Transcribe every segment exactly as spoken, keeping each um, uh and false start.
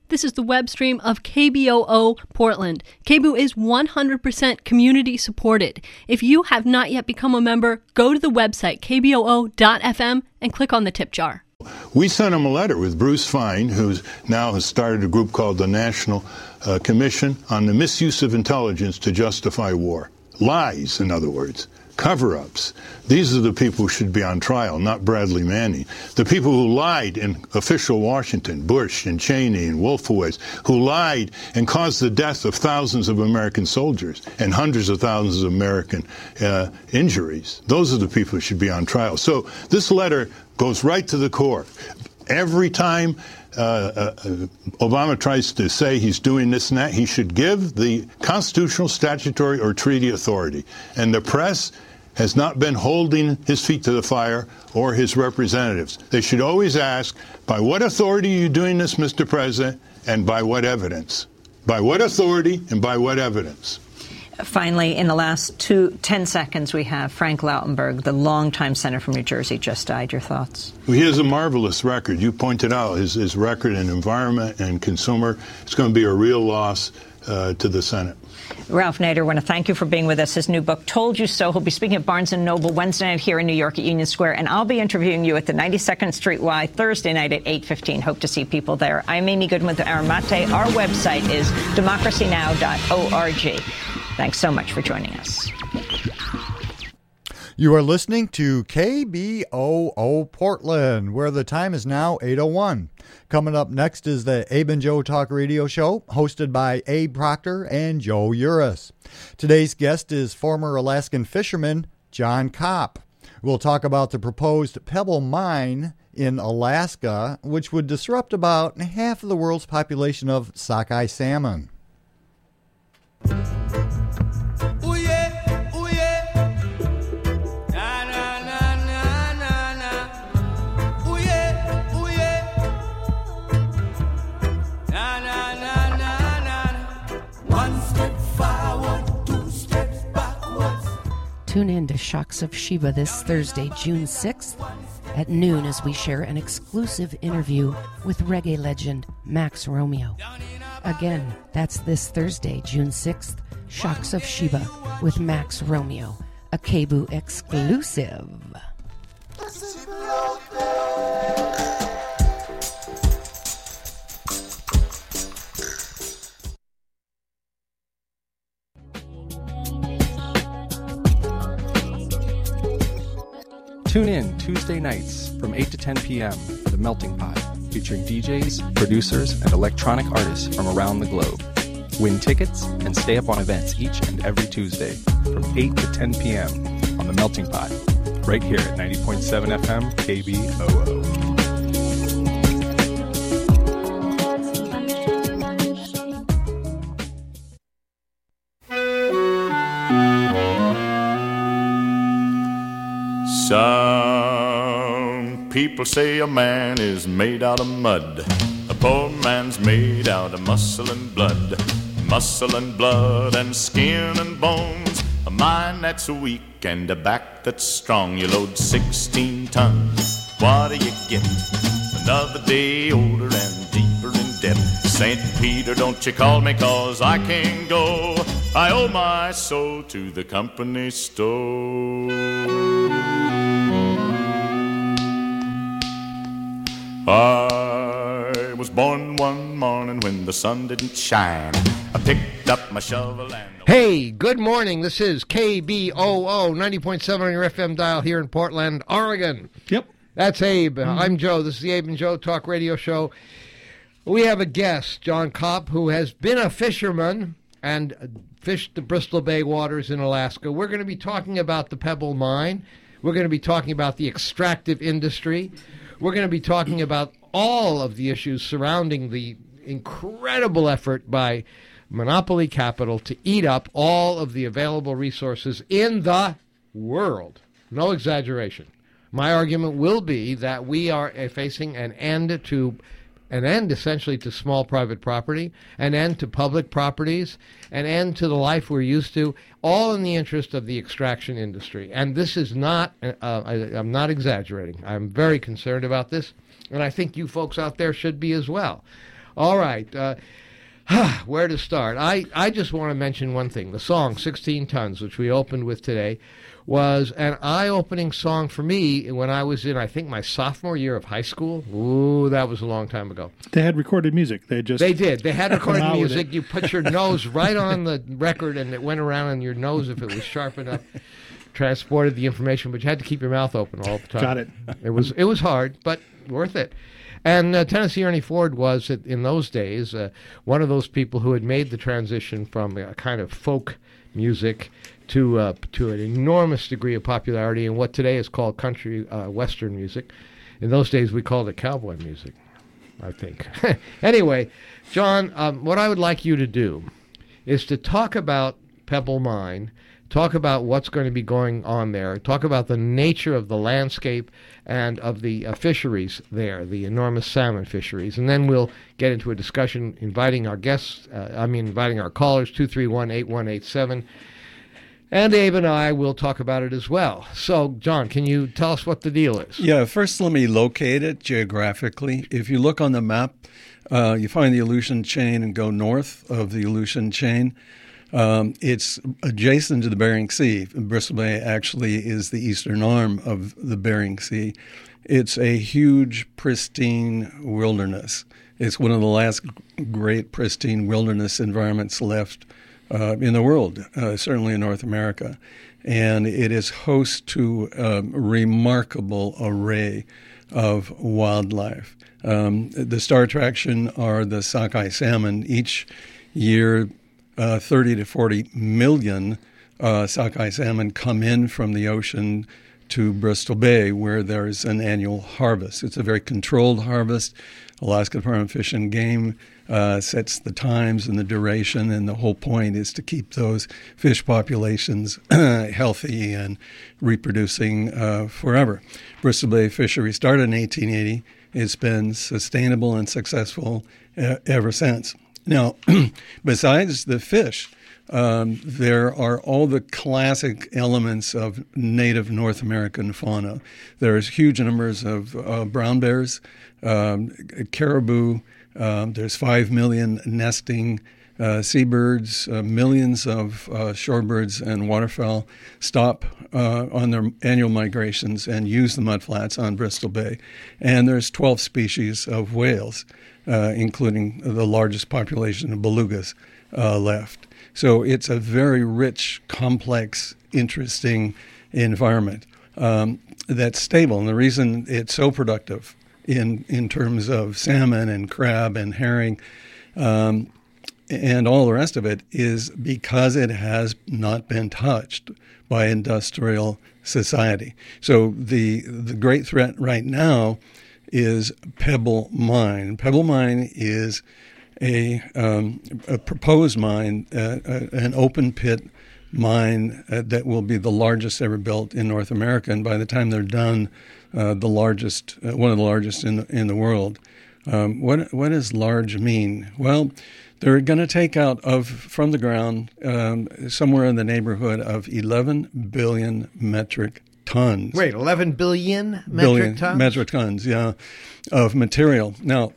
This is the web stream of K B O O Portland. K B O O is one hundred percent community supported. If you have not yet become a member, go to the website k b o o dot f m and click on the tip jar. We sent him a letter with Bruce Fein, who now has started a group called the National uh, Commission on the Misuse of Intelligence to Justify War. Lies, in other words. Cover-ups. These are the people who should be on trial, not Bradley Manning. The people who lied in official Washington, Bush and Cheney and Wolfowitz, who lied and caused the death of thousands of American soldiers and hundreds of thousands of American uh, injuries. Those are the people who should be on trial. So this letter goes right to the core. Every time uh, uh, Obama tries to say he's doing this and that, he should give the constitutional, statutory, or treaty authority. And the press has not been holding his feet to the fire, or his representatives. They should always ask, by what authority are you doing this, Mister President, and by what evidence? By what authority and by what evidence? Finally, in the last two, ten seconds, we have Frank Lautenberg, the longtime senator from New Jersey, just died. Your thoughts? Well, he has a marvelous record. You pointed out his, his record in environment and consumer. It's going to be a real loss uh, to the Senate. Ralph Nader, I want to thank you for being with us. His new book, Told You So. He'll be speaking at Barnes and Noble Wednesday night here in New York at Union Square, and I'll be interviewing you at the ninety-second Street Y Thursday night at eight fifteen. Hope to see people there. I'm Amy Goodman with Aramate. Our website is democracy now dot org. Thanks so much for joining us. You are listening to K B O O Portland, where the time is now eight oh one. Coming up next is the Abe and Joe Talk Radio Show, hosted by Abe Proctor and Joe Uris. Today's guest is former Alaskan fisherman John Kopp. We'll talk about the proposed Pebble Mine in Alaska, which would disrupt about half of the world's population of sockeye salmon. Tune in to Shocks of Sheba this Thursday, June sixth at noon as we share an exclusive interview with reggae legend Max Romeo. Again, that's this Thursday, June sixth, Shocks of Sheba with Max Romeo, a K B O O exclusive. Tune in Tuesday nights from eight to ten p.m. for The Melting Pot, featuring D Js, producers, and electronic artists from around the globe. Win tickets and stay up on events each and every Tuesday from eight to ten p.m. on The Melting Pot, right here at ninety point seven F M K B O O. Some people say a man is made out of mud. A poor man's made out of muscle and blood. Muscle and blood and skin and bones. A mind that's weak and a back that's strong. You load sixteen tons, what do you get? Another day older and deeper in debt. Saint Peter, don't you call me, cause I can't go. I owe my soul to the company store. I was born one morning when the sun didn't shine. I picked up my shovel and... Hey, good morning. This is K B O O, ninety point seven on your F M dial here in Portland, Oregon. Yep. That's Abe. Mm-hmm. I'm Joe. This is the Abe and Joe Talk Radio Show. We have a guest, John Kopp, who has been a fisherman and fished the Bristol Bay waters in Alaska. We're going to be talking about the Pebble Mine. We're going to be talking about the extractive industry. We're going to be talking about all of the issues surrounding the incredible effort by monopoly capital to eat up all of the available resources in the world. No exaggeration. My argument will be that we are facing an end to an end essentially to small private property, an end to public properties, an end to the life we're used to, all in the interest of the extraction industry. And this is not, uh, I, I'm not exaggerating. I'm very concerned about this, and I think you folks out there should be as well. All right. Uh, where to start? I, I just want to mention one thing. The song, sixteen tons, which we opened with today, was an eye-opening song for me when I was in, I think, my sophomore year of high school. Ooh, that was a long time ago. They had recorded music. They just They did. They had recorded music. You put your nose right on the record, and it went around in your nose if it was sharp enough. Transported the information, but you had to keep your mouth open all the time. Got it. It was it was hard, but worth it. And uh, Tennessee Ernie Ford was, in those days, uh, one of those people who had made the transition from a kind of folk music to uh, to an enormous degree of popularity in what today is called country uh, western music. In those days, we called it cowboy music, I think. Anyway, John, um, what I would like you to do is to talk about Pebble Mine, talk about what's going to be going on there, talk about the nature of the landscape and of the uh, fisheries there, the enormous salmon fisheries. And then we'll get into a discussion inviting our guests, uh, I mean inviting our callers, two three one, eight one eight seven. And Abe and I will talk about it as well. So, John, can you tell us what the deal is? Yeah, first let me locate it geographically. If you look on the map, uh, you find the Aleutian Chain and go north of the Aleutian Chain. Um, it's adjacent to the Bering Sea. Bristol Bay actually is the eastern arm of the Bering Sea. It's a huge, pristine wilderness. It's one of the last great pristine wilderness environments left uh, in the world, uh, certainly in North America. And it is host to a remarkable array of wildlife. Um, the star attraction are the sockeye salmon. Each year, Uh, thirty to forty million uh, sockeye salmon come in from the ocean to Bristol Bay, where there's an annual harvest. It's a very controlled harvest. Alaska Department of Fish and Game uh, sets the times and the duration, and the whole point is to keep those fish populations healthy and reproducing uh, forever. Bristol Bay fishery started in eighteen eighty. It's been sustainable and successful uh, ever since. Now, besides the fish, um, there are all the classic elements of native North American fauna. There's huge numbers of uh, brown bears, um, caribou. Um, there's five million nesting uh, seabirds. Uh, millions of uh, shorebirds and waterfowl stop uh, on their annual migrations and use the mudflats on Bristol Bay. And there's twelve species of whales. Uh, including the largest population of belugas uh, left. So it's a very rich, complex, interesting environment um, that's stable. And the reason it's so productive in, in terms of salmon and crab and herring um, and all the rest of it is because it has not been touched by industrial society. So the the great threat right now is Pebble Mine. Pebble Mine is a, um, a proposed mine, uh, uh, an open pit mine uh, that will be the largest ever built in North America, and by the time they're done, uh, the largest, uh, one of the largest in the, in the world. Um, what what does large mean? Well, they're going to take out of from the ground um, somewhere in the neighborhood of eleven billion metric tons. Wait, eleven billion metric billion tons? Metric tons, yeah, of material. Now,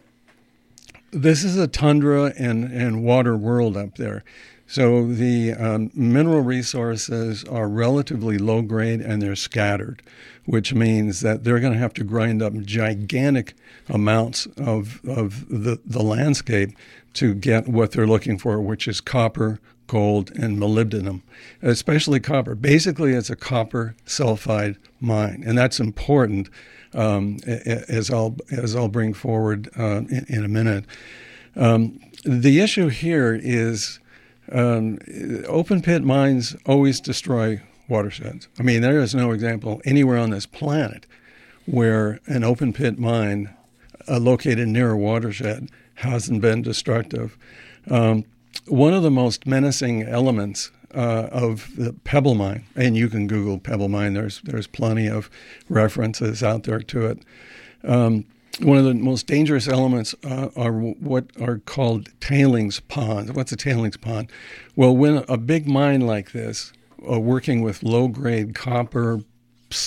this is a tundra and, and water world up there. So the um, mineral resources are relatively low grade and they're scattered, which means that they're going to have to grind up gigantic amounts of, of the, the landscape to get what they're looking for, which is copper, gold, and molybdenum, especially copper. Basically, it's a copper sulfide mine, and that's important, um, as I'll as I'll bring forward uh, in, in a minute. Um, the issue here is um, open pit mines always destroy watersheds. I mean, there is no example anywhere on this planet where an open pit mine uh, located near a watershed hasn't been destructive. Um, One of the most menacing elements uh, of the Pebble Mine, and you can Google Pebble Mine, there's there's plenty of references out there to it. Um, one of the most dangerous elements uh, are what are called tailings ponds. What's a tailings pond? Well, when a big mine like this, uh, working with low-grade copper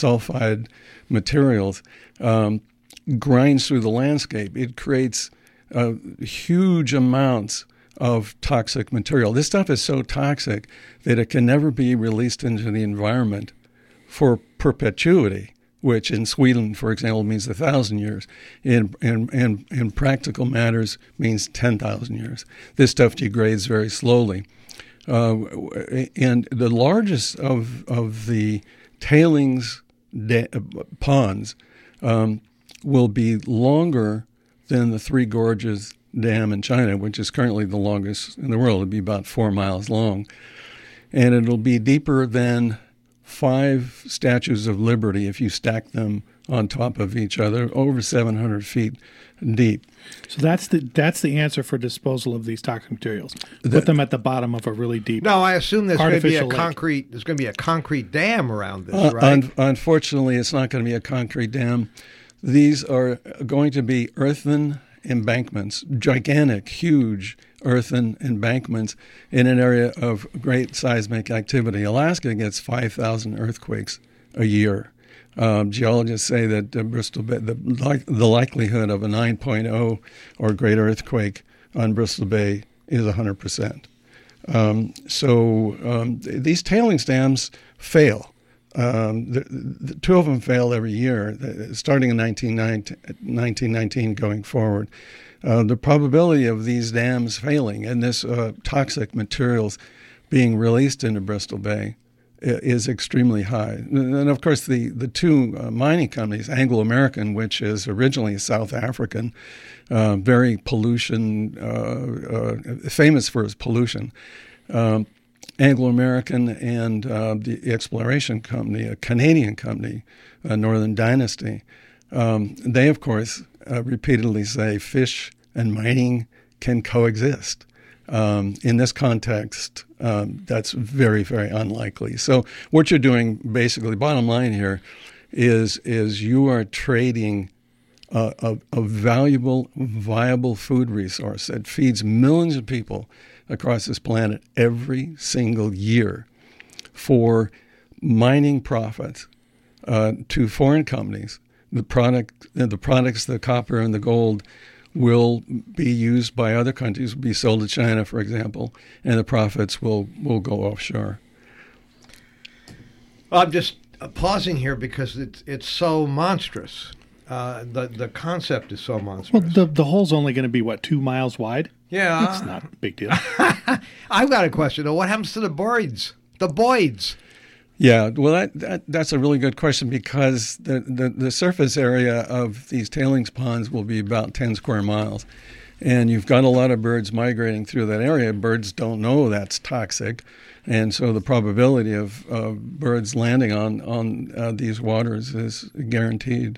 sulfide materials, um, grinds through the landscape, it creates uh, huge amounts of toxic material. This stuff is so toxic that it can never be released into the environment for perpetuity, which in Sweden, for example, means a thousand years. In, in, in, in practical matters means ten thousand years. This stuff degrades very slowly. Uh, and the largest of, of the tailings da- ponds um, will be longer than the Three Gorges Dam in China, which is currently the longest in the world. It'll be about four miles long. And it'll be deeper than five Statues of Liberty if you stack them on top of each other, over seven hundred feet deep. So that's the that's the answer for disposal of these toxic materials. Put the, them at the bottom of a really deep. No, I assume there's going to be a lake. concrete. There's going to be a concrete dam around this, uh, right? Un- unfortunately, it's not going to be a concrete dam. These are going to be earthen embankments, gigantic, huge earthen embankments in an area of great seismic activity. Alaska gets five thousand earthquakes a year. Um, geologists say that uh, Bristol Bay, the, like, the likelihood of a nine point oh or greater earthquake on Bristol Bay is one hundred percent. Um, so um, th- these tailings dams fail. Um, the, the two of them fail every year, starting in nineteen nineteen going forward. Uh, the probability of these dams failing and this uh, toxic materials being released into Bristol Bay is extremely high. And of course, the, the two uh, mining companies, Anglo American, which is originally South African, uh, very pollution, uh, uh, famous for its pollution, um, Anglo American and uh, the exploration company, a Canadian company, uh, Northern Dynasty, um, they, of course, uh, repeatedly say fish and mining can coexist. Um, in this context, um, that's very, very unlikely. So what you're doing, basically, bottom line here, is is you are trading a, a, a valuable, viable food resource that feeds millions of people across this planet every single year for mining profits uh, to foreign companies. The product, the products, the copper and the gold, will be used by other countries, be sold to China, for example, and the profits will, will go offshore. Well, I'm just uh, pausing here because it's it's so monstrous. Uh, the the concept is so monstrous. Well, the the hole's only going to be what, two miles wide? Yeah, that's not a big deal. I've got a question though. What happens to the Boyds? The Boyds? Yeah, well, that, that that's a really good question because the, the, the surface area of these tailings ponds will be about ten square miles. And you've got a lot of birds migrating through that area. Birds don't know that's toxic. And so the probability of uh, birds landing on, on uh, these waters is guaranteed.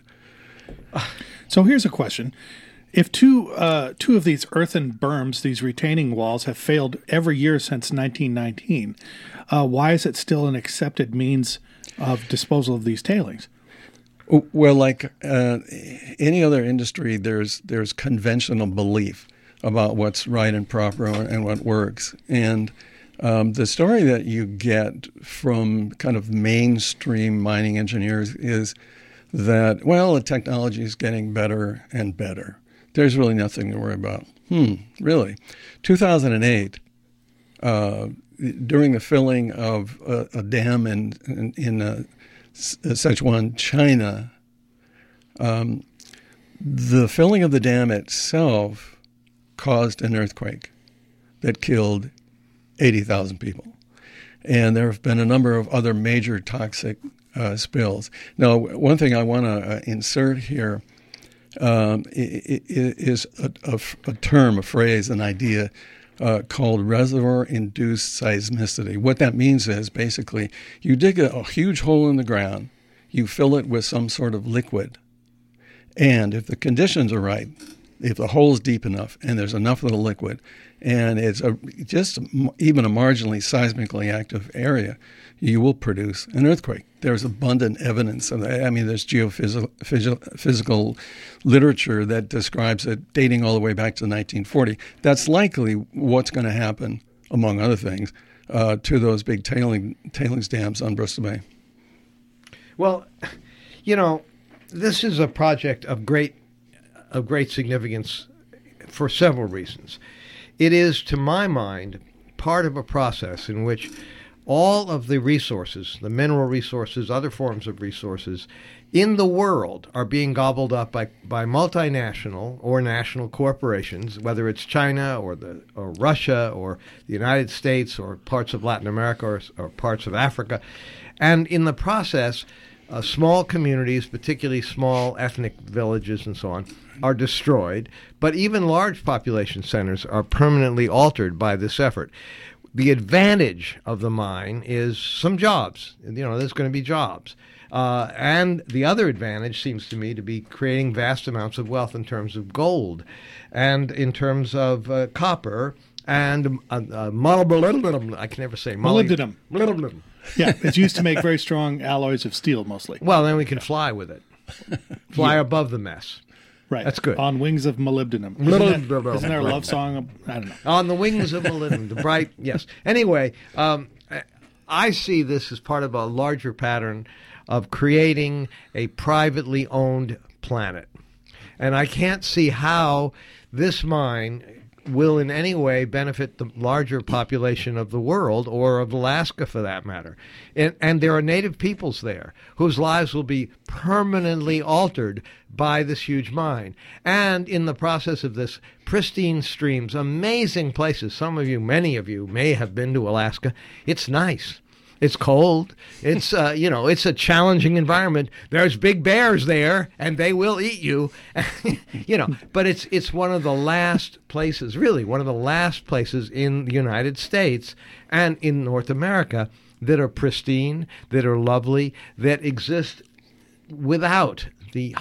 So here's a question. If two uh, two of these earthen berms, these retaining walls, have failed every year since nineteen nineteen, uh, why is it still an accepted means of disposal of these tailings? Well, like uh, any other industry, there's there's conventional belief about what's right and proper and what works. And um, the story that you get from kind of mainstream mining engineers is that, well, the technology is getting better and better. There's really nothing to worry about. Hmm, really? two thousand eight, uh, during the filling of a, a dam in, in, in uh, Sichuan, China, um, the filling of the dam itself caused an earthquake that killed eighty thousand people. And there have been a number of other major toxic uh, spills. Now, one thing I want to uh, insert here um, is a, a, a term, a phrase, an idea uh, called reservoir-induced seismicity. What that means is basically you dig a, a huge hole in the ground, you fill it with some sort of liquid, and if the conditions are right, if the hole is deep enough and there's enough of the liquid, and it's a, just even a marginally seismically active area, you will produce an earthquake. There's abundant evidence of that. I mean, there's geophysical physical literature that describes it dating all the way back to nineteen forty. That's likely what's going to happen, among other things, uh, to those big tailing, tailings dams on Bristol Bay. Well, you know, this is a project of great of great significance for several reasons. It is, to my mind, part of a process in which all of the resources, the mineral resources, other forms of resources in the world are being gobbled up by, by multinational or national corporations, whether it's China or the or Russia or the United States or parts of Latin America or, or parts of Africa. And in the process, uh, small communities, particularly small ethnic villages and so on, are destroyed. But even large population centers are permanently altered by this effort. The advantage of the mine is some jobs. You know, there's going to be jobs. Uh, and the other advantage seems to me to be creating vast amounts of wealth in terms of gold and in terms of uh, copper and uh, uh, molybdenum. I can never say molybdenum. Molybdenum. Yeah, it's used to make very strong alloys of steel mostly. Well, then we can fly with it. Fly yeah. above the mess. Right. That's good. On wings of molybdenum. Isn't, that, isn't there a love song? I don't know. On the wings of molybdenum. The bright, yes. Anyway, um, I see this as part of a larger pattern of creating a privately owned planet. And I can't see how this mine will in any way benefit the larger population of the world or of Alaska for that matter. And, and there are native peoples there whose lives will be permanently altered by this huge mine. And in the process of this, pristine streams, amazing places. Some of you, many of you may have been to Alaska. It's nice. It's cold. It's, uh, you know, it's a challenging environment. There's big bears there, and they will eat you, you know. But it's it's one of the last places, really, one of the last places in the United States and in North America that are pristine, that are lovely, that exist without the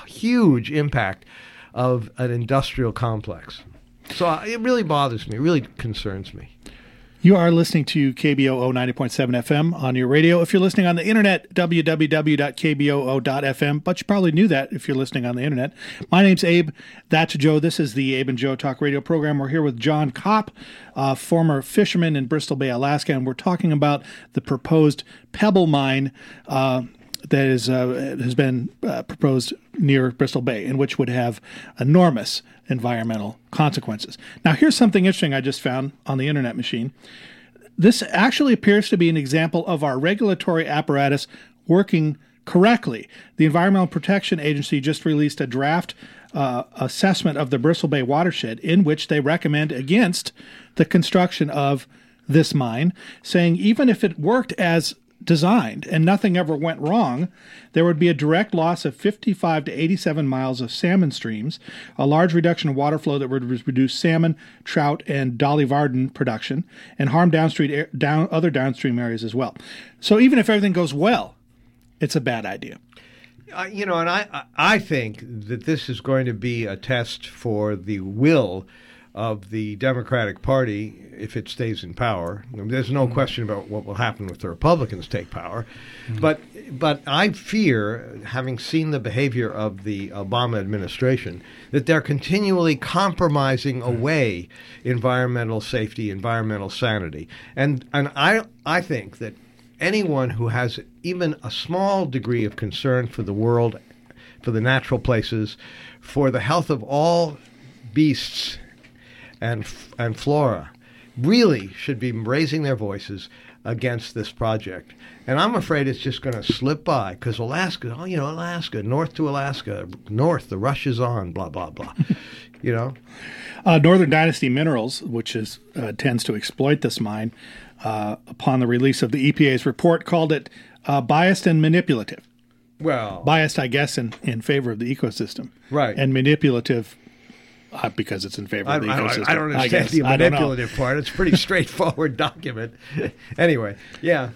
huge impact of an industrial complex. So uh, it really bothers me, it really concerns me. You are listening to K B O O ninety point seven F M on your radio. If you're listening on the internet, w w w dot k b o o dot f m. But you probably knew that if you're listening on the internet. My name's Abe. That's Joe. This is the Abe and Joe Talk Radio program. We're here with John Kopp, uh, former fisherman in Bristol Bay, Alaska, and we're talking about the proposed Pebble Mine uh, that is uh, has been uh, proposed near Bristol Bay, and which would have enormous environmental consequences. Now, here's something interesting I just found on the internet machine. This actually appears to be an example of our regulatory apparatus working correctly. The Environmental Protection Agency just released a draft uh, assessment of the Bristol Bay watershed in which they recommend against the construction of this mine, saying even if it worked as designed and nothing ever went wrong, there would be a direct loss of fifty-five to eighty-seven miles of salmon streams, a large reduction of water flow that would reduce salmon, trout, and Dolly Varden production, and harm downstream down other downstream areas as well. So even if everything goes well, it's a bad idea. Uh, you know, and I I think that this is going to be a test for the will of the Democratic Party if it stays in power. I mean, there's no question about what will happen if the Republicans take power. Mm-hmm. But but I fear, having seen the behavior of the Obama administration, that they're continually compromising away environmental safety, environmental sanity. And and I I think that anyone who has even a small degree of concern for the world, for the natural places, for the health of all beasts and and flora, really should be raising their voices against this project. And I'm afraid it's just going to slip by because Alaska, oh, you know, Alaska, north to Alaska, north, the rush is on, blah, blah, blah, you know? Uh, Northern Dynasty Minerals, which is uh, tends to exploit this mine, uh, upon the release of the E P A's report, called it uh, biased and manipulative. Well, biased, I guess, in, in favor of the ecosystem. Right. And manipulative Uh, because it's in favor I, of the I, ecosystem. I don't understand I the manipulative part. It's a pretty straightforward document. Anyway, yeah.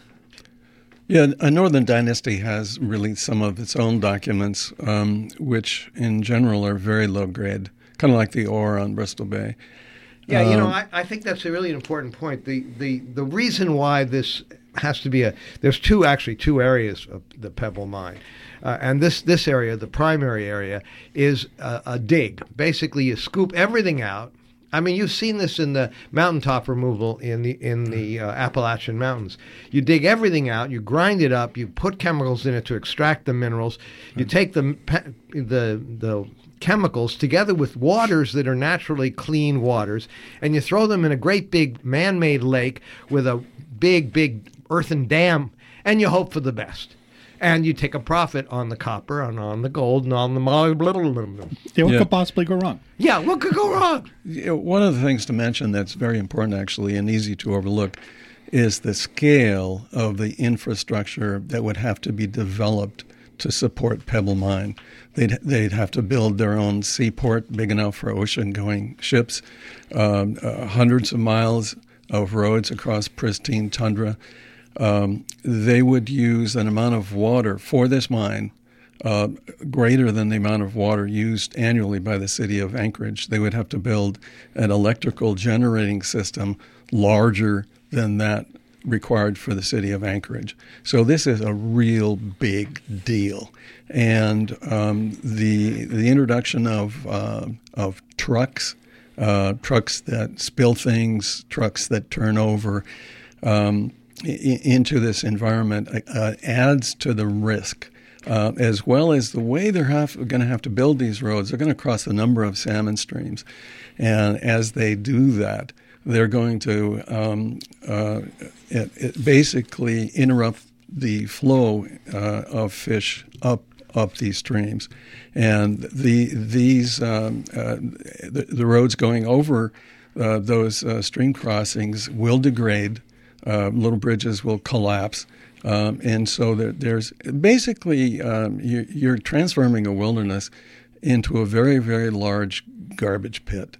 Yeah, a Northern Dynasty has released some of its own documents, um, which in general are very low grade, kind of like the ore on Bristol Bay. Yeah, um, you know, I, I think that's a really important point. The, the, the reason why this has to be a – there's two, actually, two areas of the Pebble Mine. Uh, and this, this area, the primary area, is a, a dig. Basically, you scoop everything out I mean, you've seen this in the mountaintop removal in the in the uh, Appalachian Mountains. You dig everything out, you grind it up, you put chemicals in it to extract the minerals. You take the the the chemicals together with waters that are naturally clean waters, and you throw them in a great big man-made lake with a big, big earthen dam, and you hope for the best. And you take a profit on the copper and on the gold and on the molybdenum. Yeah, what Yeah. could possibly go wrong? Yeah, what could go wrong? Yeah, one of the things to mention that's very important, actually, and easy to overlook, is the scale of the infrastructure that would have to be developed to support Pebble Mine. They'd they'd have to build their own seaport big enough for ocean-going ships, um, uh, hundreds of miles of roads across pristine tundra. Um, they would use an amount of water for this mine uh, greater than the amount of water used annually by the city of Anchorage. They would have to build an electrical generating system larger than that required for the city of Anchorage. So this is a real big deal. And um, the the introduction of uh, of trucks, uh, trucks that spill things, trucks that turn over, um, into this environment uh, adds to the risk, uh, as well as the way they're going to have to build these roads. They're going to cross a number of salmon streams. And as they do that, they're going to um, uh, it, it basically interrupt the flow uh, of fish up up these streams. And the these um, uh, the, the roads going over uh, those uh, stream crossings will degrade. Uh, little bridges will collapse. Um, and so there, there's basically um, you're, you're transforming a wilderness into a very, very large garbage pit.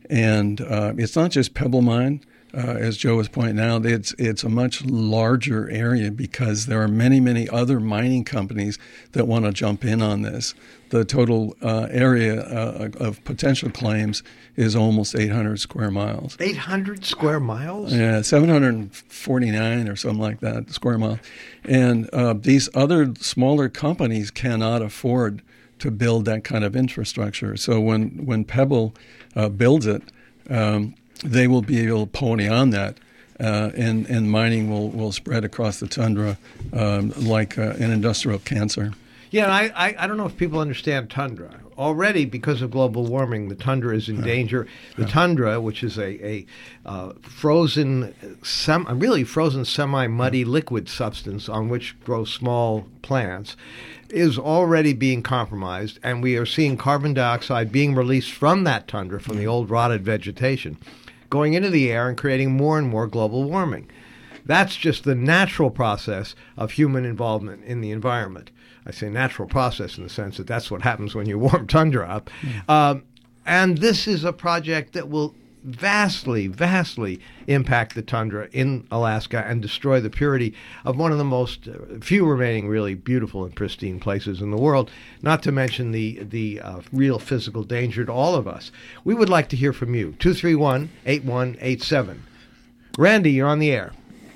And uh, it's not just Pebble Mine, uh, as Joe was pointing out. It's it's a much larger area because there are many, many other mining companies that want to jump in on this. The total uh, area uh, of potential claims is almost eight hundred square miles. eight hundred square miles? Yeah, seven hundred forty-nine or something like that square mile. And uh, these other smaller companies cannot afford to build that kind of infrastructure. So when, when Pebble uh, builds it, um, they will be able to pony on that, uh, and, and mining will, will spread across the tundra um, like uh, an industrial cancer. Yeah, I, I, I don't know if people understand tundra. Already, because of global warming, the tundra is in danger. The tundra, which is a, a uh, frozen, sem- really frozen semi-muddy liquid substance on which grow small plants, is already being compromised, and we are seeing carbon dioxide being released from that tundra, from the old rotted vegetation, going into the air and creating more and more global warming. That's just the natural process of human involvement in the environment. I say natural process in the sense that that's what happens when you warm tundra up. Mm. Um, and this is a project that will vastly, vastly impact the tundra in Alaska and destroy the purity of one of the most, uh, few remaining really beautiful and pristine places in the world, not to mention the, the uh, real physical danger to all of us. We would like to hear from you. two three one, eight one eight seven. Randy, you're on the air.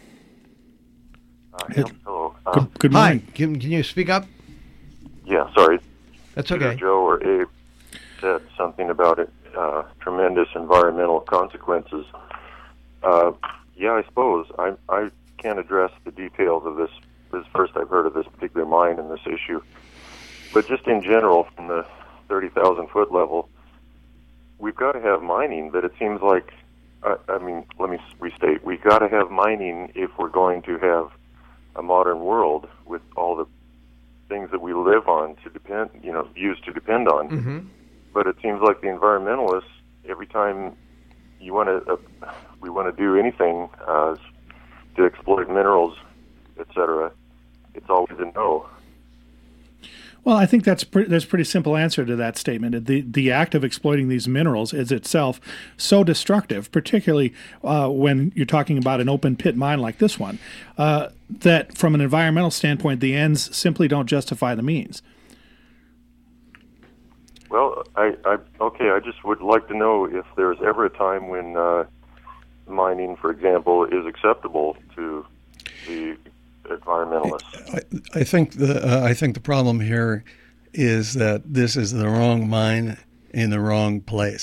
Uh, yeah, hello. Uh, Good, good Hi, morning. can, can you speak up? Yeah, sorry. That's Either okay. Joe or Abe said something about it, uh, tremendous environmental consequences. Uh, yeah, I suppose. I I can't address the details of this. This first I've heard of this particular mine and this issue. But just in general, from the thirty thousand foot level, we've got to have mining, but it seems like, uh, I mean, let me restate, we've got to have mining if we're going to have a modern world with all the things that we live on to depend, you know, use to depend on. Mm-hmm. But it seems like the environmentalists, every time you want to, uh, we want to do anything uh, to exploit minerals, et cetera, it's always a no. Well, I think that's pre- there's a pretty simple answer to that statement. The the act of exploiting these minerals is itself so destructive, particularly uh, when you're talking about an open pit mine like this one, uh, that from an environmental standpoint, the ends simply don't justify the means. Well, I, I okay, I just would like to know if there's ever a time when uh, mining, for example, is acceptable to the environmentalists. I, I think the uh, I think the problem here is that this is the wrong mine in the wrong place.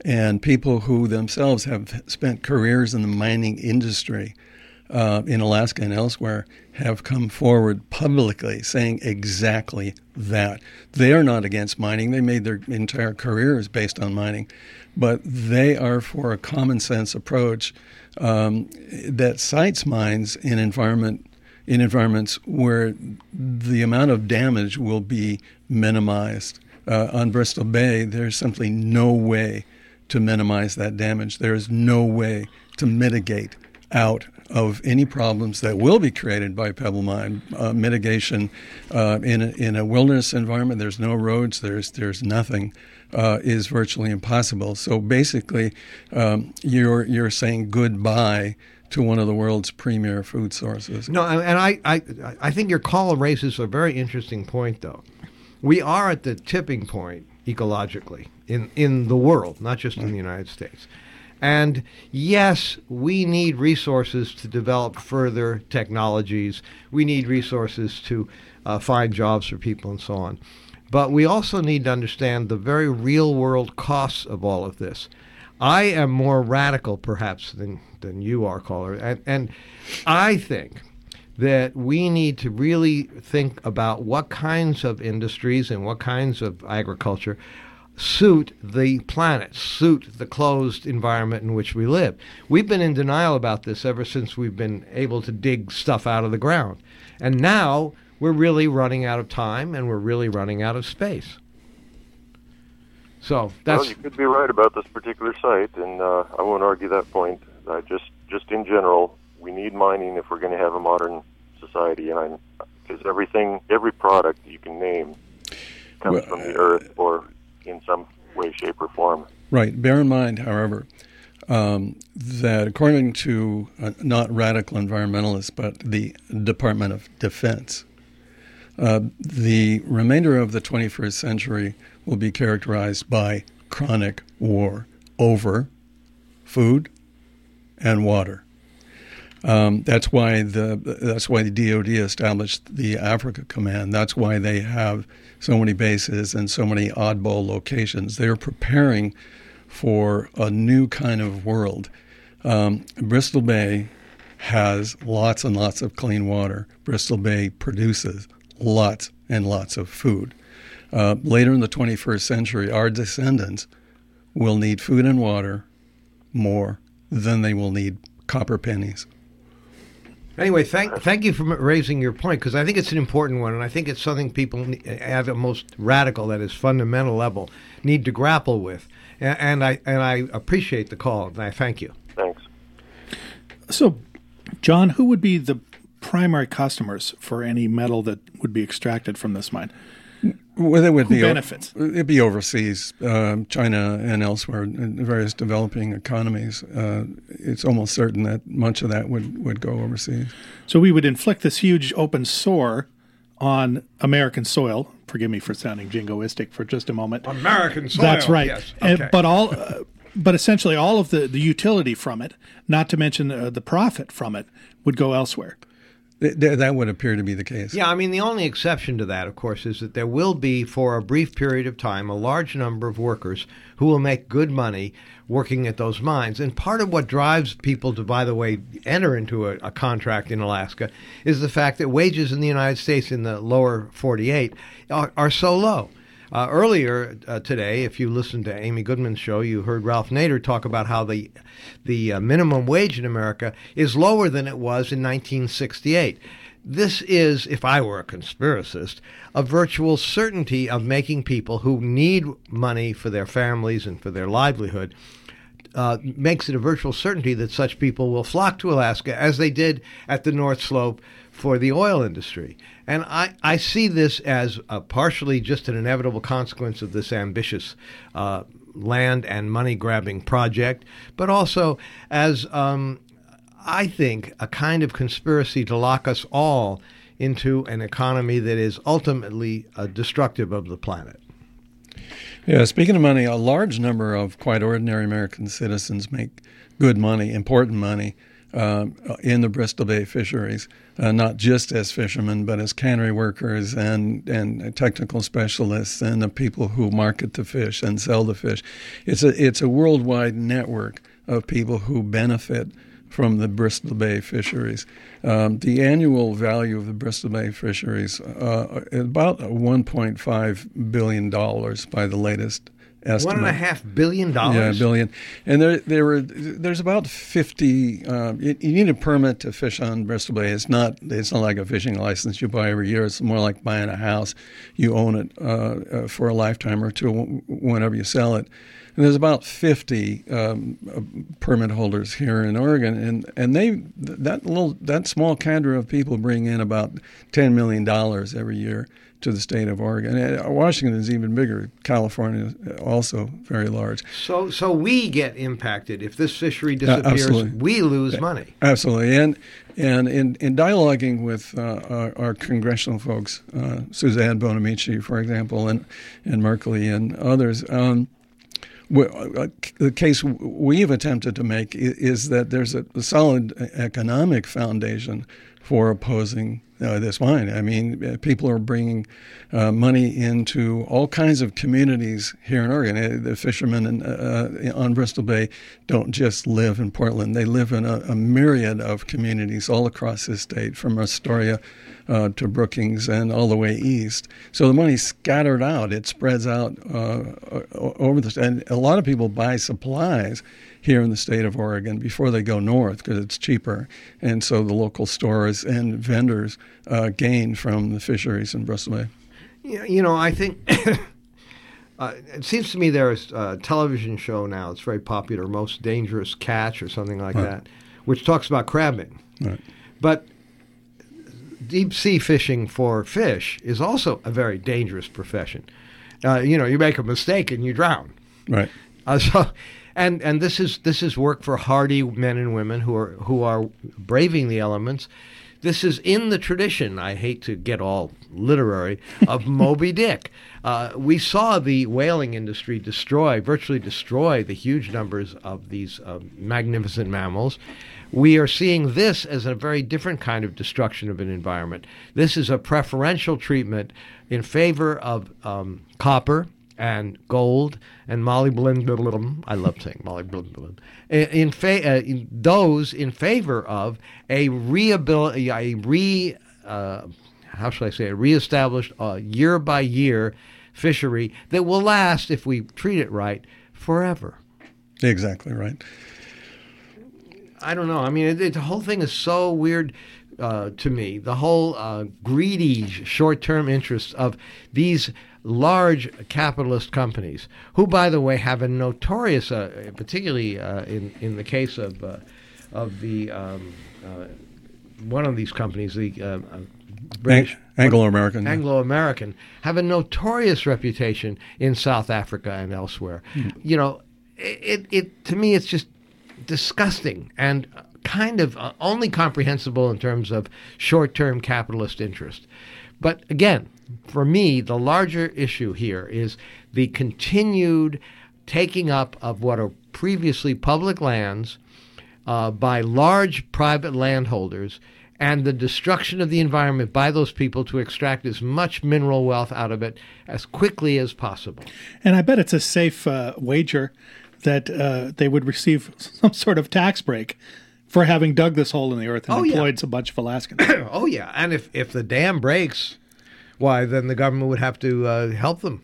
And people who themselves have spent careers in the mining industry uh, in Alaska and elsewhere have come forward publicly saying exactly that. They are not against mining. They made their entire careers based on mining. But they are for a common sense approach um, that cites mines in environment in environments where the amount of damage will be minimized. Uh, on Bristol Bay, there's simply no way to minimize that damage. There is no way to mitigate out of any problems that will be created by Pebble Mine. Uh, mitigation uh, in a, in a wilderness environment, there's no roads, there's there's nothing, uh, is virtually impossible. So basically, um, you're you're saying goodbye to one of the world's premier food sources. No, and I, I, I think your call raises a very interesting point, though. We are at the tipping point ecologically in, in the world, not just in the United States. And yes, we need resources to develop further technologies. We need resources to uh, find jobs for people and so on. But we also need to understand the very real world costs of all of this. I am more radical, perhaps, than, than you are, caller. And, and I think that we need to really think about what kinds of industries and what kinds of agriculture suit the planet, suit the closed environment in which we live. We've been in denial about this ever since we've been able to dig stuff out of the ground. And now we're really running out of time and we're really running out of space. So that's... Well, you could be right about this particular site, and uh, I won't argue that point. Uh, just, just in general, we need mining if we're going to have a modern society, and I'm because everything, every product you can name comes well, from the earth or in some way, shape, or form. Right. Bear in mind, however, um, that according to uh, not radical environmentalists, but the Department of Defense, uh, the remainder of the twenty-first century will be characterized by chronic war over food and water. Um, that's why the that's why the D O D established the Africa Command. That's why they have so many bases and so many oddball locations. They're preparing for a new kind of world. Um, Bristol Bay has lots and lots of clean water. Bristol Bay produces lots and lots of food. Uh, later in the twenty-first century, our descendants will need food and water more than they will need copper pennies. Anyway, thank thank you for raising your point, because I think it's an important one, and I think it's something people at the most radical, that is fundamental level, need to grapple with. And, and I and I appreciate the call, and I thank you. Thanks. So, John, who would be the primary customers for any metal that would be extracted from this mine? Well, it would Who be benefits? It'd be overseas, uh, China and elsewhere, in various developing economies. Uh, it's almost certain that much of that would, would go overseas. So we would inflict this huge open sore on American soil. Forgive me for sounding jingoistic for just a moment. American soil. That's right. Yes. And, Okay. but all, uh, but essentially all of the, the utility from it, not to mention uh, the profit from it, would go elsewhere. Th- that would appear to be the case. Yeah, I mean, the only exception to that, of course, is that there will be, for a brief period of time, a large number of workers who will make good money working at those mines. And part of what drives people to, by the way, enter into a, a contract in Alaska is the fact that wages in the United States in the lower forty-eight are, are so low. Uh, earlier uh, today, if you listened to Amy Goodman's show, you heard Ralph Nader talk about how the the uh, minimum wage in America is lower than it was in nineteen sixty-eight. This is, if I were a conspiracist, a virtual certainty of making people who need money for their families and for their livelihood, uh, makes it a virtual certainty that such people will flock to Alaska, as they did at the North Slope for the oil industry. And I, I see this as a partially just an inevitable consequence of this ambitious uh, land and money-grabbing project, but also as, um, I think, a kind of conspiracy to lock us all into an economy that is ultimately uh, destructive of the planet. Yeah, speaking of money, a large number of quite ordinary American citizens make good money, important money, uh, in the Bristol Bay fisheries, uh, not just as fishermen, but as cannery workers and, and technical specialists and the people who market the fish and sell the fish. It's a, it's a worldwide network of people who benefit from the Bristol Bay fisheries. Um, the annual value of the Bristol Bay fisheries uh, is about one point five billion dollars by the latest estimate. One and a half billion dollars? Yeah, billion. And there, there were, there's about fifty, um, you, you need a permit to fish on Bristol Bay. It's not, it's not like a fishing license you buy every year. It's more like buying a house. You own it uh, uh, for a lifetime or two whenever you sell it. And there's about fifty um, permit holders here in Oregon, and, and they that little that small cadre of people bring in about ten million dollars every year to the state of Oregon. And Washington is even bigger. California is also very large. So, so we get impacted if this fishery disappears. Uh, we lose money. Absolutely, and and in, in dialoguing with uh, our, our congressional folks, uh, Suzanne Bonamici, for example, and and Merkley and others. Um, The case we've attempted to make is that there's a solid economic foundation for opposing uh, this mine. I mean, people are bringing uh, money into all kinds of communities here in Oregon. The fishermen in, uh, on Bristol Bay don't just live in Portland. They live in a, a myriad of communities all across this state, from Astoria Uh, to Brookings and all the way east. So the money's scattered out. It spreads out uh, over the state. And a lot of people buy supplies here in the state of Oregon before they go north because it's cheaper. And so the local stores and vendors uh, gain from the fisheries in Bristol Bay. You know, I think uh, it seems to me there's a television show now. It's very popular, Most Dangerous Catch or something like right. that, which talks about crabbing. Right. But deep sea fishing for fish is also a very dangerous profession. Uh, you know, you make a mistake and you drown. Right. Uh, so, and and this is this is work for hardy men and women who are who are braving the elements. This is in the tradition, I hate to get all literary, of Moby Dick. Uh, we saw the whaling industry destroy, virtually destroy the huge numbers of these uh, magnificent mammals. We are seeing this as a very different kind of destruction of an environment. This is a preferential treatment in favor of um, copper and gold and molybdenum. I love saying molybdenum. In, fa- uh, in those in favor of a rehabil- a re uh, how should I say a reestablished uh, year by year fishery that will last, if we treat it right, forever. Exactly right. I don't know. I mean, it, it, the whole thing is so weird uh, to me. The whole uh, greedy short-term interests of these large capitalist companies, who, by the way, have a notorious, uh, particularly uh, in in the case of uh, of the um, uh, one of these companies, the uh, uh, British Anglo-American, Anglo-American, have a notorious reputation in South Africa and elsewhere. Mm. You know, it it to me it's just disgusting and kind of uh, only comprehensible in terms of short-term capitalist interest. But again, for me, the larger issue here is the continued taking up of what are previously public lands uh, by large private landholders, and the destruction of the environment by those people to extract as much mineral wealth out of it as quickly as possible. And I bet it's a safe uh, wager that uh, they would receive some sort of tax break for having dug this hole in the earth and oh, employed yeah. a bunch of Alaskans. Oh, yeah. And if, if the dam breaks, why, then the government would have to uh, help them.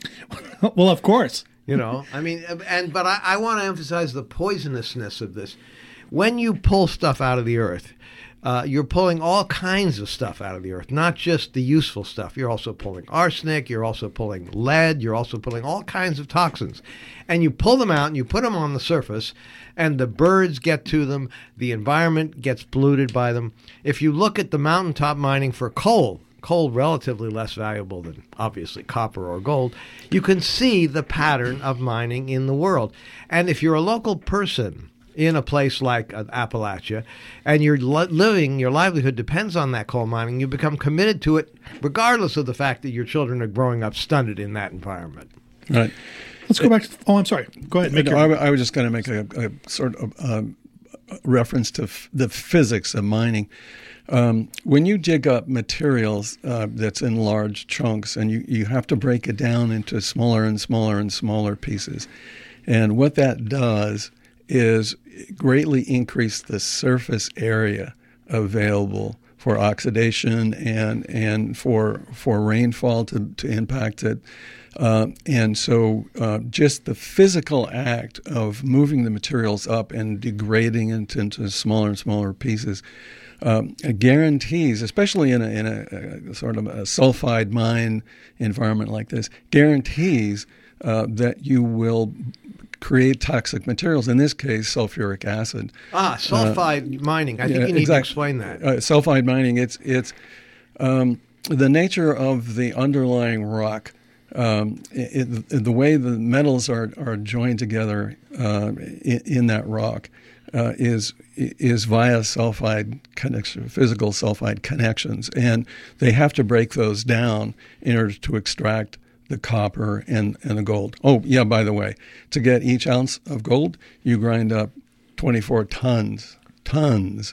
Well, of course. You know, I mean, and but I, I want to emphasize the poisonousness of this. When you pull stuff out of the earth, Uh, you're pulling all kinds of stuff out of the earth, not just the useful stuff. You're also pulling arsenic. You're also pulling lead. You're also pulling all kinds of toxins. And you pull them out and you put them on the surface, and the birds get to them. The environment gets polluted by them. If you look at the mountaintop mining for coal, coal relatively less valuable than, obviously, copper or gold, you can see the pattern of mining in the world. And if you're a local person in a place like uh, Appalachia, and your li- living, your livelihood depends on that coal mining, you become committed to it regardless of the fact that your children are growing up stunted in that environment. Right. Let's go back to, oh, I'm sorry. Go ahead. Make no, your... I, I was just going to make a, a sort of um, reference to f- the physics of mining. Um, when you dig up materials uh, that's in large chunks, and you, you have to break it down into smaller and smaller and smaller pieces, and what that does is greatly increase the surface area available for oxidation and and for for rainfall to, to impact it. Uh, and so uh, just the physical act of moving the materials up and degrading it into smaller and smaller pieces um, guarantees, especially in a, in a, a sort of a sulfide mine environment like this, guarantees uh, that you will create toxic materials, in this case, sulfuric acid. Ah, sulfide uh, mining. I think yeah, you need exactly. to explain that. Uh, sulfide mining, it's, it's um, the nature of the underlying rock. Um, it, it, the way the metals are, are joined together uh, in, in that rock uh, is is via sulfide connection, physical sulfide connections, and they have to break those down in order to extract the copper and, and the gold. Oh, yeah, by the way, to get each ounce of gold, you grind up twenty-four tons, tons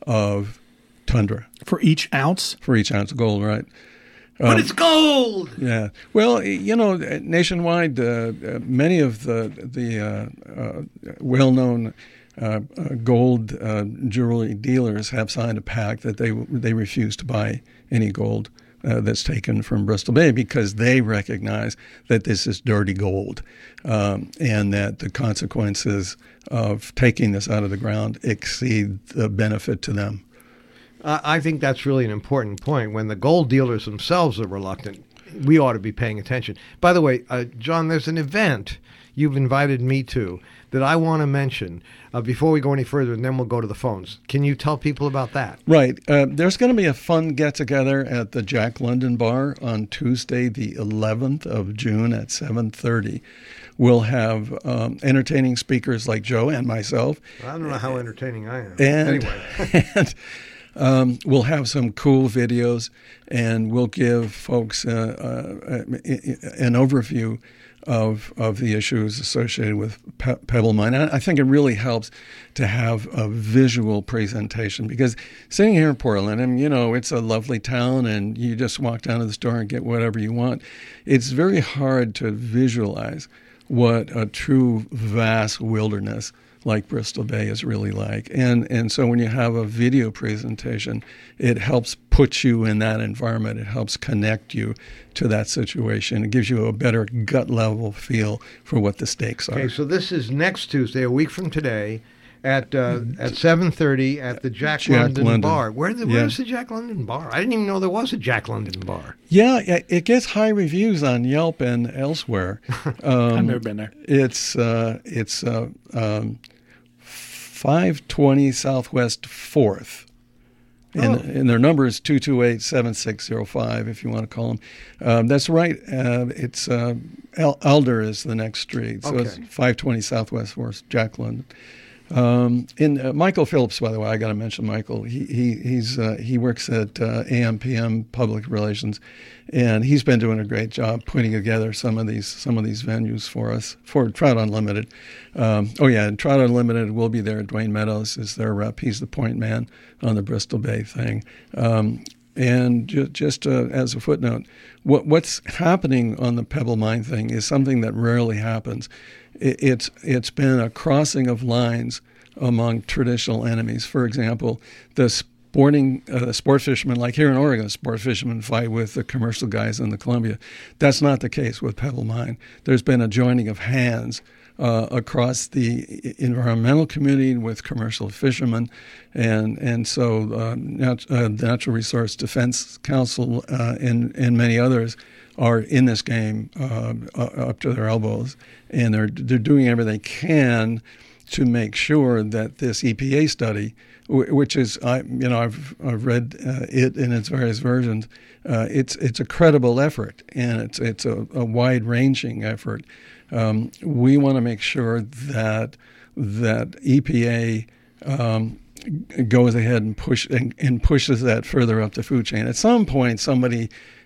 of tundra. For each ounce? For each ounce of gold, right. But Um, it's gold. Yeah. Well, you know, nationwide, uh, uh, many of the the uh, uh, well-known uh, uh, gold uh, jewelry dealers have signed a pact that they they refuse to buy any gold uh, that's taken from Bristol Bay because they recognize that this is dirty gold, um, and that the consequences of taking this out of the ground exceed the benefit to them. Uh, I think that's really an important point. When the gold dealers themselves are reluctant, we ought to be paying attention. By the way, uh, John, there's an event you've invited me to that I want to mention uh, before we go any further, and then we'll go to the phones. Can you tell people about that? Right. Uh, there's going to be a fun get-together at the Jack London Bar on Tuesday, the eleventh of June at seven thirty. We'll have um, entertaining speakers like Joe and myself. I don't know how entertaining I am. And, anyway. and um, we'll have some cool videos, and we'll give folks uh, uh, an overview of of the issues associated with Pe- Pebble Mine. And I think it really helps to have a visual presentation, because sitting here in Portland, and you know, it's a lovely town, and you just walk down to the store and get whatever you want. It's very hard to visualize what a true vast wilderness like Bristol Bay is really like. And and so when you have a video presentation, it helps put you in that environment. It helps connect you to that situation. It gives you a better gut level feel for what the stakes are. Okay, so this is next Tuesday, a week from today, at uh, at seven thirty at the Jack, Jack London, London. Bar. Where the, Yeah. Where's the Jack London Bar? I didn't even know there was a Jack London Bar. Yeah, yeah, it gets high reviews on Yelp and elsewhere. Um, I've never been there. It's uh, it's uh, um, five twenty Southwest fourth. And, Oh. and their number is two two eight, seven six zero five if you want to call them. Um, that's right. Uh, it's uh, El- Elder is the next street. So it's Okay. five twenty Southwest fourth, Jack London. Um, and uh, Michael Phillips, by the way, I got to mention Michael. He he he's uh, he works at uh, A M P M Public Relations, and he's been doing a great job putting together some of these some of these venues for us for Trout Unlimited. Um, oh yeah, and Trout Unlimited will be there. Dwayne Meadows is their rep. He's the point man on the Bristol Bay thing. Um, and ju- just uh, as a footnote, what what's happening on the Pebble Mine thing is something that rarely happens. It's it's been a crossing of lines among traditional enemies. For example, the sporting uh, sport fishermen, like here in Oregon, sport fishermen fight with the commercial guys in the Columbia. That's not the case with Pebble Mine. There's been a joining of hands uh, across the environmental community with commercial fishermen, and and so uh, nat- uh, the Natural Resource Defense Council uh, and and many others are in this game uh, up to their elbows, and they're they're doing everything they can to make sure that this E P A study, which is I you know I've I've read uh, it in its various versions, uh, it's it's a credible effort, and it's it's a, a wide ranging effort. Um, we want to make sure that that E P A um, goes ahead and push and, and pushes that further up the food chain. At some point, somebody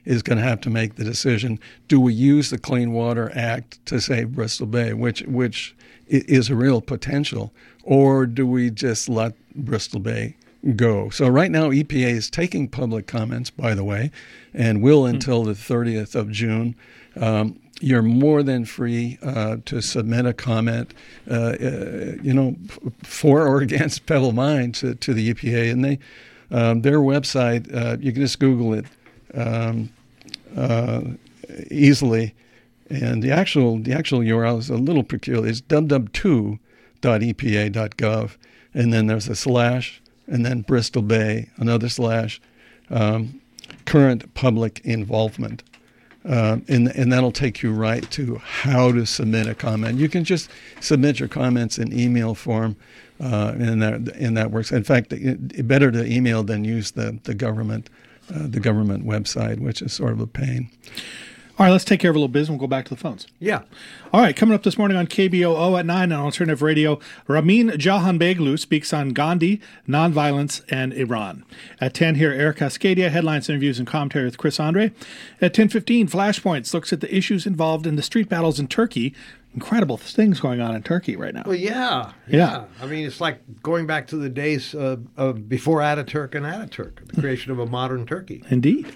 is going to have to make the decision: do we use the Clean Water Act to save Bristol Bay, which which is a real potential, or do we just let Bristol Bay go? So right now, E P A is taking public comments, by the way, and will until the thirtieth of June. Um, you're more than free uh, to submit a comment, uh, uh, you know, for or against Pebble Mine to, to the E P A, and they um, their website, uh, you can just Google it um, uh, easily, and the actual the actual U R L is a little peculiar. It's w w w two dot e p a dot gov, and then there's a slash, and then Bristol Bay, another slash, um, current public involvement. Uh, and, and that'll take you right to how to submit a comment. You can just submit your comments in email form, uh, and that and that works. In fact, it, better to email than use the the government uh, the government website, which is sort of a pain. All right, let's take care of a little business. We'll go back to the phones. Yeah. All right, coming up this morning on K B O O at nine on Alternative Radio, Ramin Jahanbegloo speaks on Gandhi, nonviolence, and Iran. At ten, here, Eric Cascadia, headlines, interviews, and commentary with Chris Andre. At ten fifteen, Flashpoints looks at the issues involved in the street battles in Turkey. Incredible things going on in Turkey right now. Well, yeah, yeah. Yeah. I mean, it's like going back to the days uh, of before Ataturk and Ataturk, the creation of a modern Turkey. Indeed.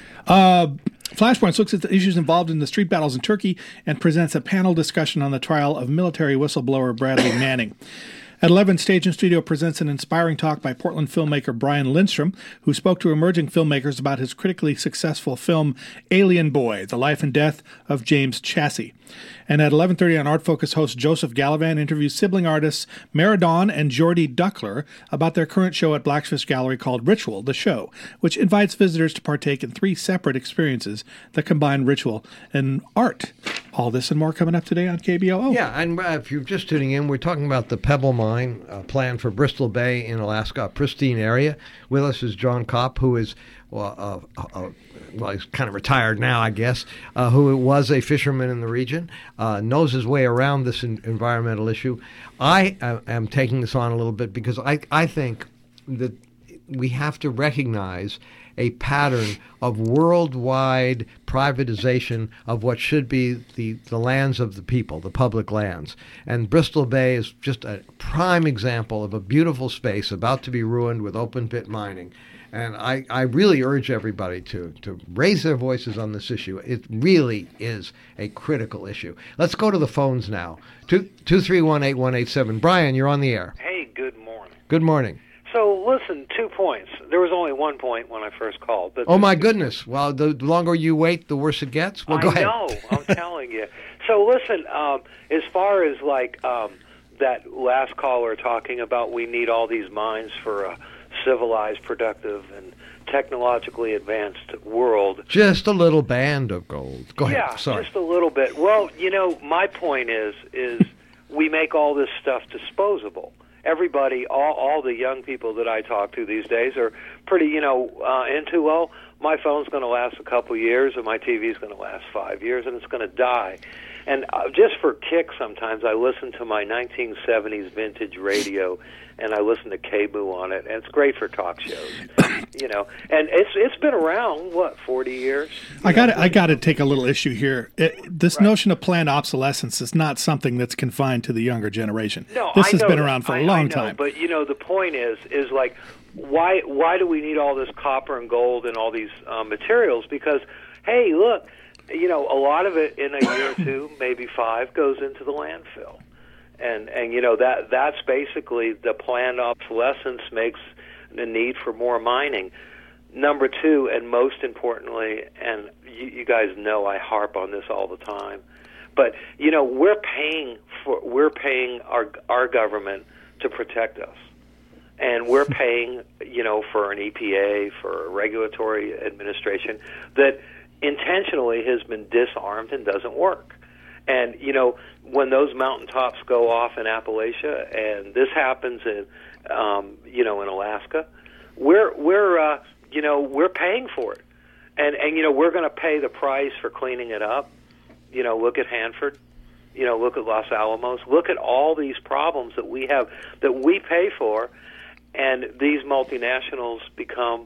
Uh, Flashpoints looks at the issues involved in the street battles in Turkey and presents a panel discussion on the trial of military whistleblower Bradley Manning. At eleven, Stage and Studio presents an inspiring talk by Portland filmmaker Brian Lindstrom, who spoke to emerging filmmakers about his critically successful film Alien Boy, The Life and Death of James Chassie. And at eleven thirty on Art Focus, host Joseph Gallivan interviews sibling artists Maradon and Jordy Duckler about their current show at Blacksmith Gallery called Ritual, the Show, which invites visitors to partake in three separate experiences that combine ritual and art. All this and more coming up today on K B O O. Yeah, and uh, if you're just tuning in, we're talking about the Pebble Mine uh, plan for Bristol Bay in Alaska, a pristine area. With us is John Kopp, who is, well, uh, uh, well he's kind of retired now, I guess, uh, who was a fisherman in the region, uh, knows his way around this in- environmental issue. I uh, am taking this on a little bit because I, I think that we have to recognize a pattern of worldwide privatization of what should be the, the lands of the people, the public lands. And Bristol Bay is just a prime example of a beautiful space about to be ruined with open pit mining. And I, I really urge everybody to, to raise their voices on this issue. It really is a critical issue. Let's go to the phones now. two three one, eight one eight seven. Brian, you're on the air. Hey, good morning. Good morning. So, listen, two points. There was only one point when I first called. But oh, my goodness. Well, the longer you wait, the worse it gets? Well, go I ahead. know. I'm telling you. So, listen, um, as far as, like, um, that last caller talking about we need all these mines for a civilized, productive, and technologically advanced world. Just a little band of gold. Go ahead. Yeah, Sorry. just a little bit. Well, you know, my point is, is we make all this stuff disposable. Everybody, all, all the young people that I talk to these days are pretty, you know, uh, into, well, my phone's going to last a couple years and my T V's going to last five years and it's going to die. And uh, just for kicks, sometimes I listen to my nineteen seventies vintage radio and I listen to K B O O on it, and it's great for talk shows, you know. And it's it's been around, what, forty years? I got I got to take a little issue here. It, this right. notion of planned obsolescence is not something that's confined to the younger generation. No, this I has know been that. around for I, a long I know, time. But you know, the point is, is like, why why do we need all this copper and gold and all these um, materials? Because, hey, look, you know, a lot of it in a year or two, maybe five, goes into the landfill. And, and you know, that that's basically the planned obsolescence makes the need for more mining. Number two, and most importantly, and you, you guys know I harp on this all the time, but, you know, we're paying for we're paying our our government to protect us. And we're paying, you know, for an E P A, for a regulatory administration that intentionally has been disarmed and doesn't work. And, you know, when those mountaintops go off in Appalachia, and this happens in, um, you know, in Alaska, we're, we're uh, you know, we're paying for it. And, and you know, we're going to pay the price for cleaning it up. You know, look at Hanford. You know, look at Los Alamos. Look at all these problems that we have, that we pay for, and these multinationals become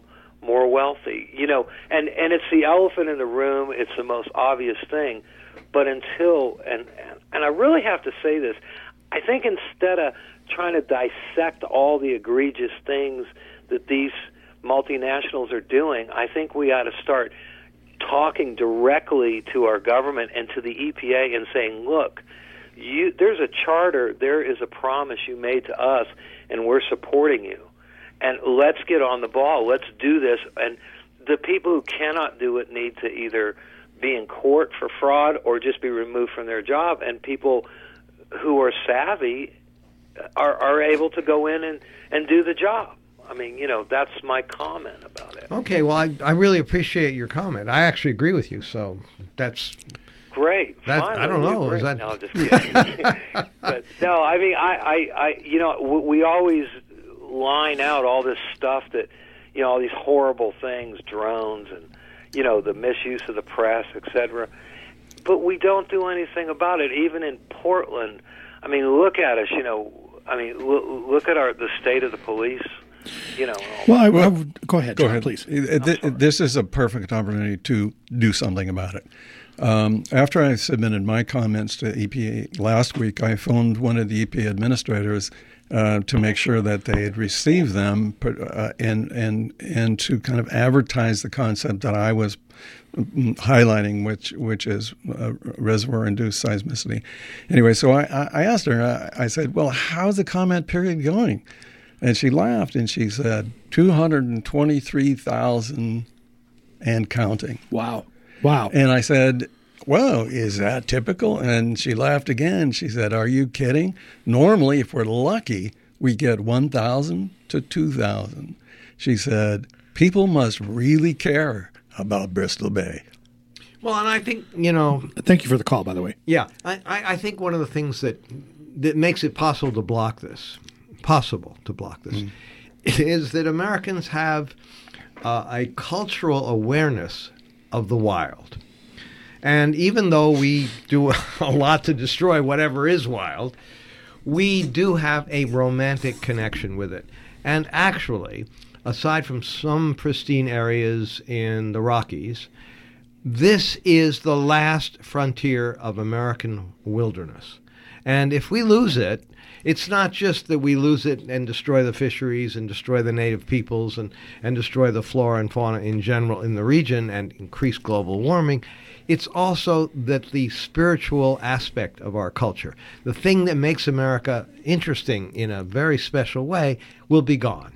more wealthy. You know, and, and it's the elephant in the room. It's the most obvious thing. But until, and, and I really have to say this, I think instead of trying to dissect all the egregious things that these multinationals are doing, I think we ought to start talking directly to our government and to the E P A and saying, look, you, there's a charter, there is a promise you made to us, and we're supporting you. And let's get on the ball. Let's do this. And the people who cannot do it need to either be in court for fraud or just be removed from their job. And people who are savvy are, are able to go in and, and do the job. I mean, you know, that's my comment about it. Okay, well, I, I really appreciate your comment. I actually agree with you, so that's... Great. That, I don't know. Is that... No, I'm just kidding. But, no, I mean, I, I, I, you know, we always line out all this stuff that, you know, all these horrible things, drones and, you know, the misuse of the press, et cetera. But we don't do anything about it. Even in Portland, I mean, look at us, you know, I mean, look, look at our the state of the police. You know, well, I, I would, go ahead, go John, ahead, please. Th- this is a perfect opportunity to do something about it. Um, after I submitted my comments to E P A last week, I phoned one of the E P A administrators uh, to make sure that they had received them uh, and and and to kind of advertise the concept that I was highlighting, which which is uh, reservoir-induced seismicity. Anyway, so I, I asked her. I, I said, "Well, how's the comment period going?" And she laughed and she said, two hundred twenty-three thousand and counting. Wow. Wow. And I said, well, is that typical? And she laughed again. She said, are you kidding? Normally, if we're lucky, we get one thousand to two thousand. She said, people must really care about Bristol Bay. Well, and I think, you know... Thank you for the call, by the way. Yeah. I, I think one of the things that that makes it possible to block this, possible to block this, mm. is that Americans have uh, a cultural awareness of the wild. And even though we do a lot to destroy whatever is wild, we do have a romantic connection with it. And actually, aside from some pristine areas in the Rockies, this is the last frontier of American wilderness. And if we lose it, it's not just that we lose it and destroy the fisheries and destroy the native peoples and, and destroy the flora and fauna in general in the region and increase global warming. It's also that the spiritual aspect of our culture, the thing that makes America interesting in a very special way, will be gone.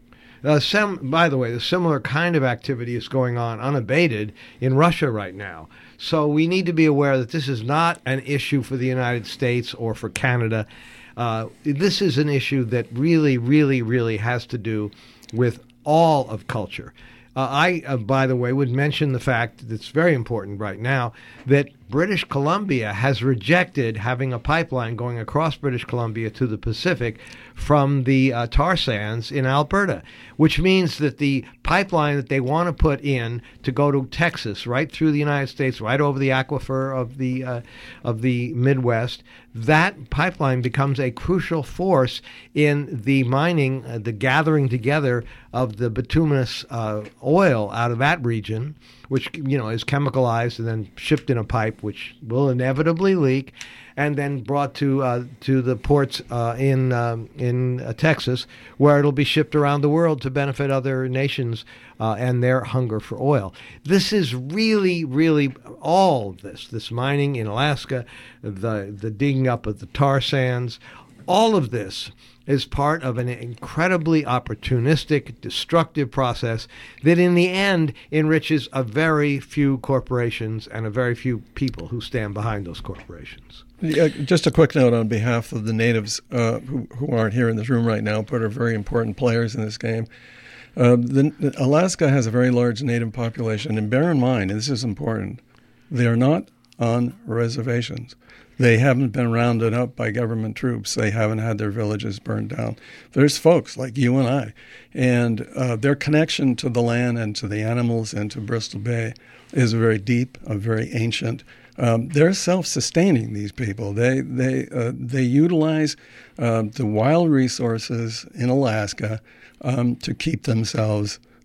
Uh, some, by the way, the similar kind of activity is going on unabated in Russia right now. So we need to be aware that this is not an issue for the United States or for Canada. Uh, this is an issue that really, really, really has to do with all of culture. Uh, I, uh, by the way, would mention the fact that's very important right now that British Columbia has rejected having a pipeline going across British Columbia to the Pacific from the uh, tar sands in Alberta, which means that the pipeline that they want to put in to go to Texas, right through the United States, right over the aquifer of the uh, of the Midwest, that pipeline becomes a crucial force in the mining, uh, the gathering together of the bituminous uh, oil out of that region, which, you know, is chemicalized and then shipped in a pipe, which will inevitably leak, and then brought to uh, to the ports uh, in um, in uh, Texas, where it'll be shipped around the world to benefit other nations uh, and their hunger for oil. This is really, really all of this, this mining in Alaska, the the digging up of the tar sands, all of this is part of an incredibly opportunistic, destructive process that in the end enriches a very few corporations and a very few people who stand behind those corporations. Yeah, just a quick note on behalf of the natives uh, who, who aren't here in this room right now, but are very important players in this game. Uh, the, the, Alaska has a very large native population, and bear in mind, and this is important, they are not on reservations. They haven't been rounded up by government troops. They haven't had their villages burned down. There's folks like you and I, and uh, their connection to the land and to the animals and to Bristol Bay is very deep, a very ancient. Um, they're self-sustaining, these people. They they uh, they utilize uh, the wild resources in Alaska um, to keep themselves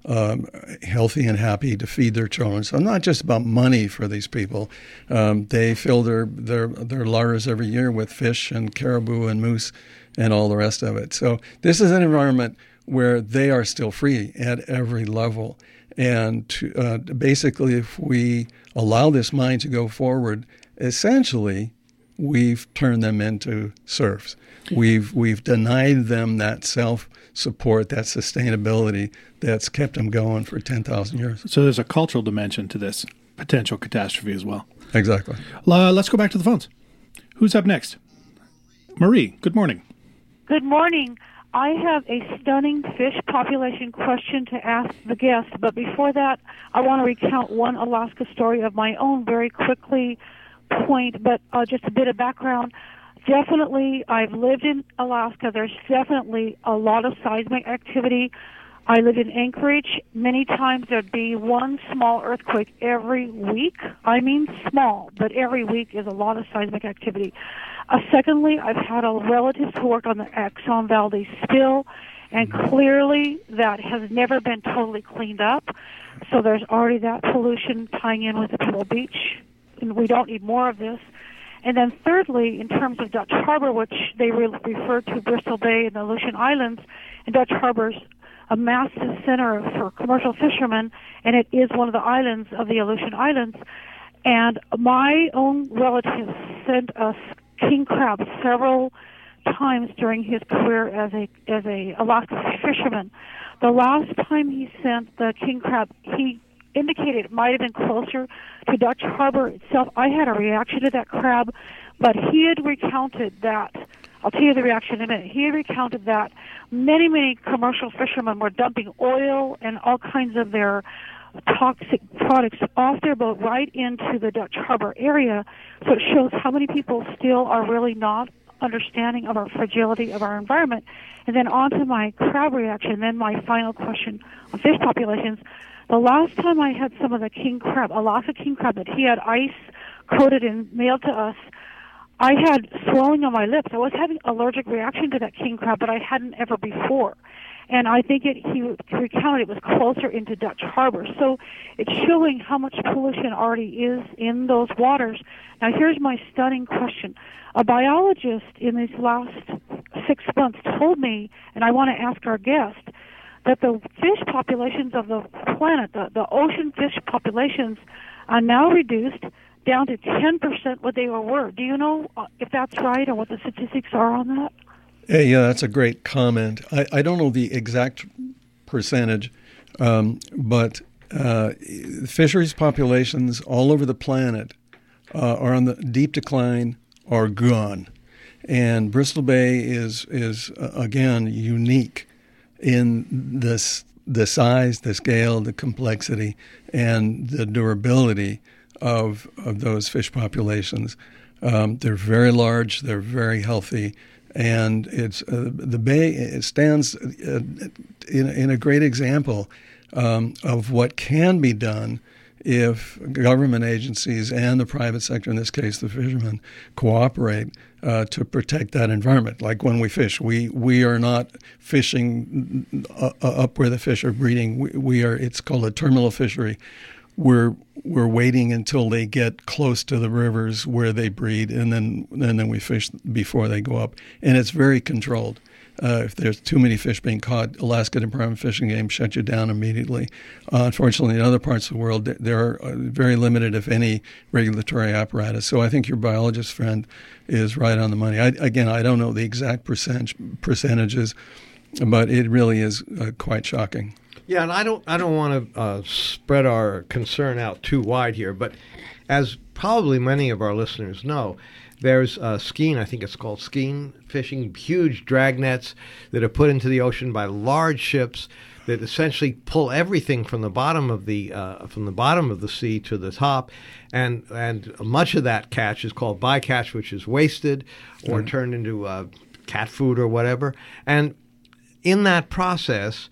um, healthy and happy to feed their children. So not just about money for these people. Um, they fill their, their, their larders every year with fish and caribou and moose and all the rest of it. So this is an environment where they are still free at every level. And to, uh, basically, if we allow this mine to go forward, essentially, we've turned them into serfs. We've we've denied them that self-support, that sustainability that's kept them going for ten thousand years. So there's a cultural dimension to this potential catastrophe as well. Exactly. Uh, let's go back to the phones. Who's up next? Marie, good morning. Good morning. I have a stunning fish population question to ask the guest, but before that, I want to recount one Alaska story of my own very quickly point, but uh, just a bit of background. Definitely, I've lived in Alaska. There's definitely a lot of seismic activity. I lived in Anchorage. Many times there'd be one small earthquake every week. I mean small, but every week is a lot of seismic activity. Uh, secondly, I've had a relative who worked on the Exxon Valdez spill, and clearly that has never been totally cleaned up. So there's already that pollution tying in with the Pebble Beach, and we don't need more of this. And then thirdly, in terms of Dutch Harbor, which they re- refer to Bristol Bay and the Aleutian Islands, and Dutch Harbor's a massive center for commercial fishermen, and it is one of the islands of the Aleutian Islands. And my own relative sent us king crab several times during his career as a as a Alaska fisherman. The last time he sent the king crab, he indicated it might have been closer to Dutch Harbor itself. I had a reaction to that crab, but he had recounted that. I'll tell you the reaction in a minute. He had recounted that many, many commercial fishermen were dumping oil and all kinds of their toxic products off their boat right into the Dutch Harbor area. So it shows how many people still are really not understanding of our fragility of our environment. And then on to my crab reaction, then my final question on fish populations. The last time I had some of the king crab, Alaska king crab, that he had ice coated and mailed to us, I had swelling on my lips. I was having allergic reaction to that king crab, but I hadn't ever before. And I think it, he recounted it was closer into Dutch Harbor. So it's showing how much pollution already is in those waters. Now here's my stunning question. A biologist in these last six months told me, and I want to ask our guest, that the fish populations of the planet, the, the ocean fish populations, are now reduced down to ten percent what they were. Do you know if that's right or what the statistics are on that? Hey, yeah, that's a great comment. I, I don't know the exact percentage, um, but uh, fisheries populations all over the planet uh, are on the deep decline or gone. And Bristol Bay is, is uh, again, unique in this the size, the scale, the complexity, and the durability of of those fish populations. Um, they're very large, they're very healthy, and it's uh, the bay it stands uh, in, in a great example um, of what can be done if government agencies and the private sector, in this case the fishermen, cooperate uh, to protect that environment. Like when we fish, we we are not fishing uh, up where the fish are breeding. We, we are. It's called a terminal fishery. We're we're waiting until they get close to the rivers where they breed, and then and then we fish before they go up. And it's very controlled. Uh, if there's too many fish being caught, Alaska Department of Fish and Game shut you down immediately. Uh, unfortunately, in other parts of the world, there are very limited, if any, regulatory apparatus. So I think your biologist friend is right on the money. I, again, I don't know the exact percentage, percentages, but it really is uh, quite shocking. Yeah, and I don't I don't want to uh, spread our concern out too wide here, but as probably many of our listeners know, there's uh, skein, I think it's called skein fishing, huge drag nets that are put into the ocean by large ships that essentially pull everything from the bottom of the uh, from the bottom of the sea to the top, and and much of that catch is called bycatch, which is wasted or mm-hmm. turned into uh, cat food or whatever. And in that process,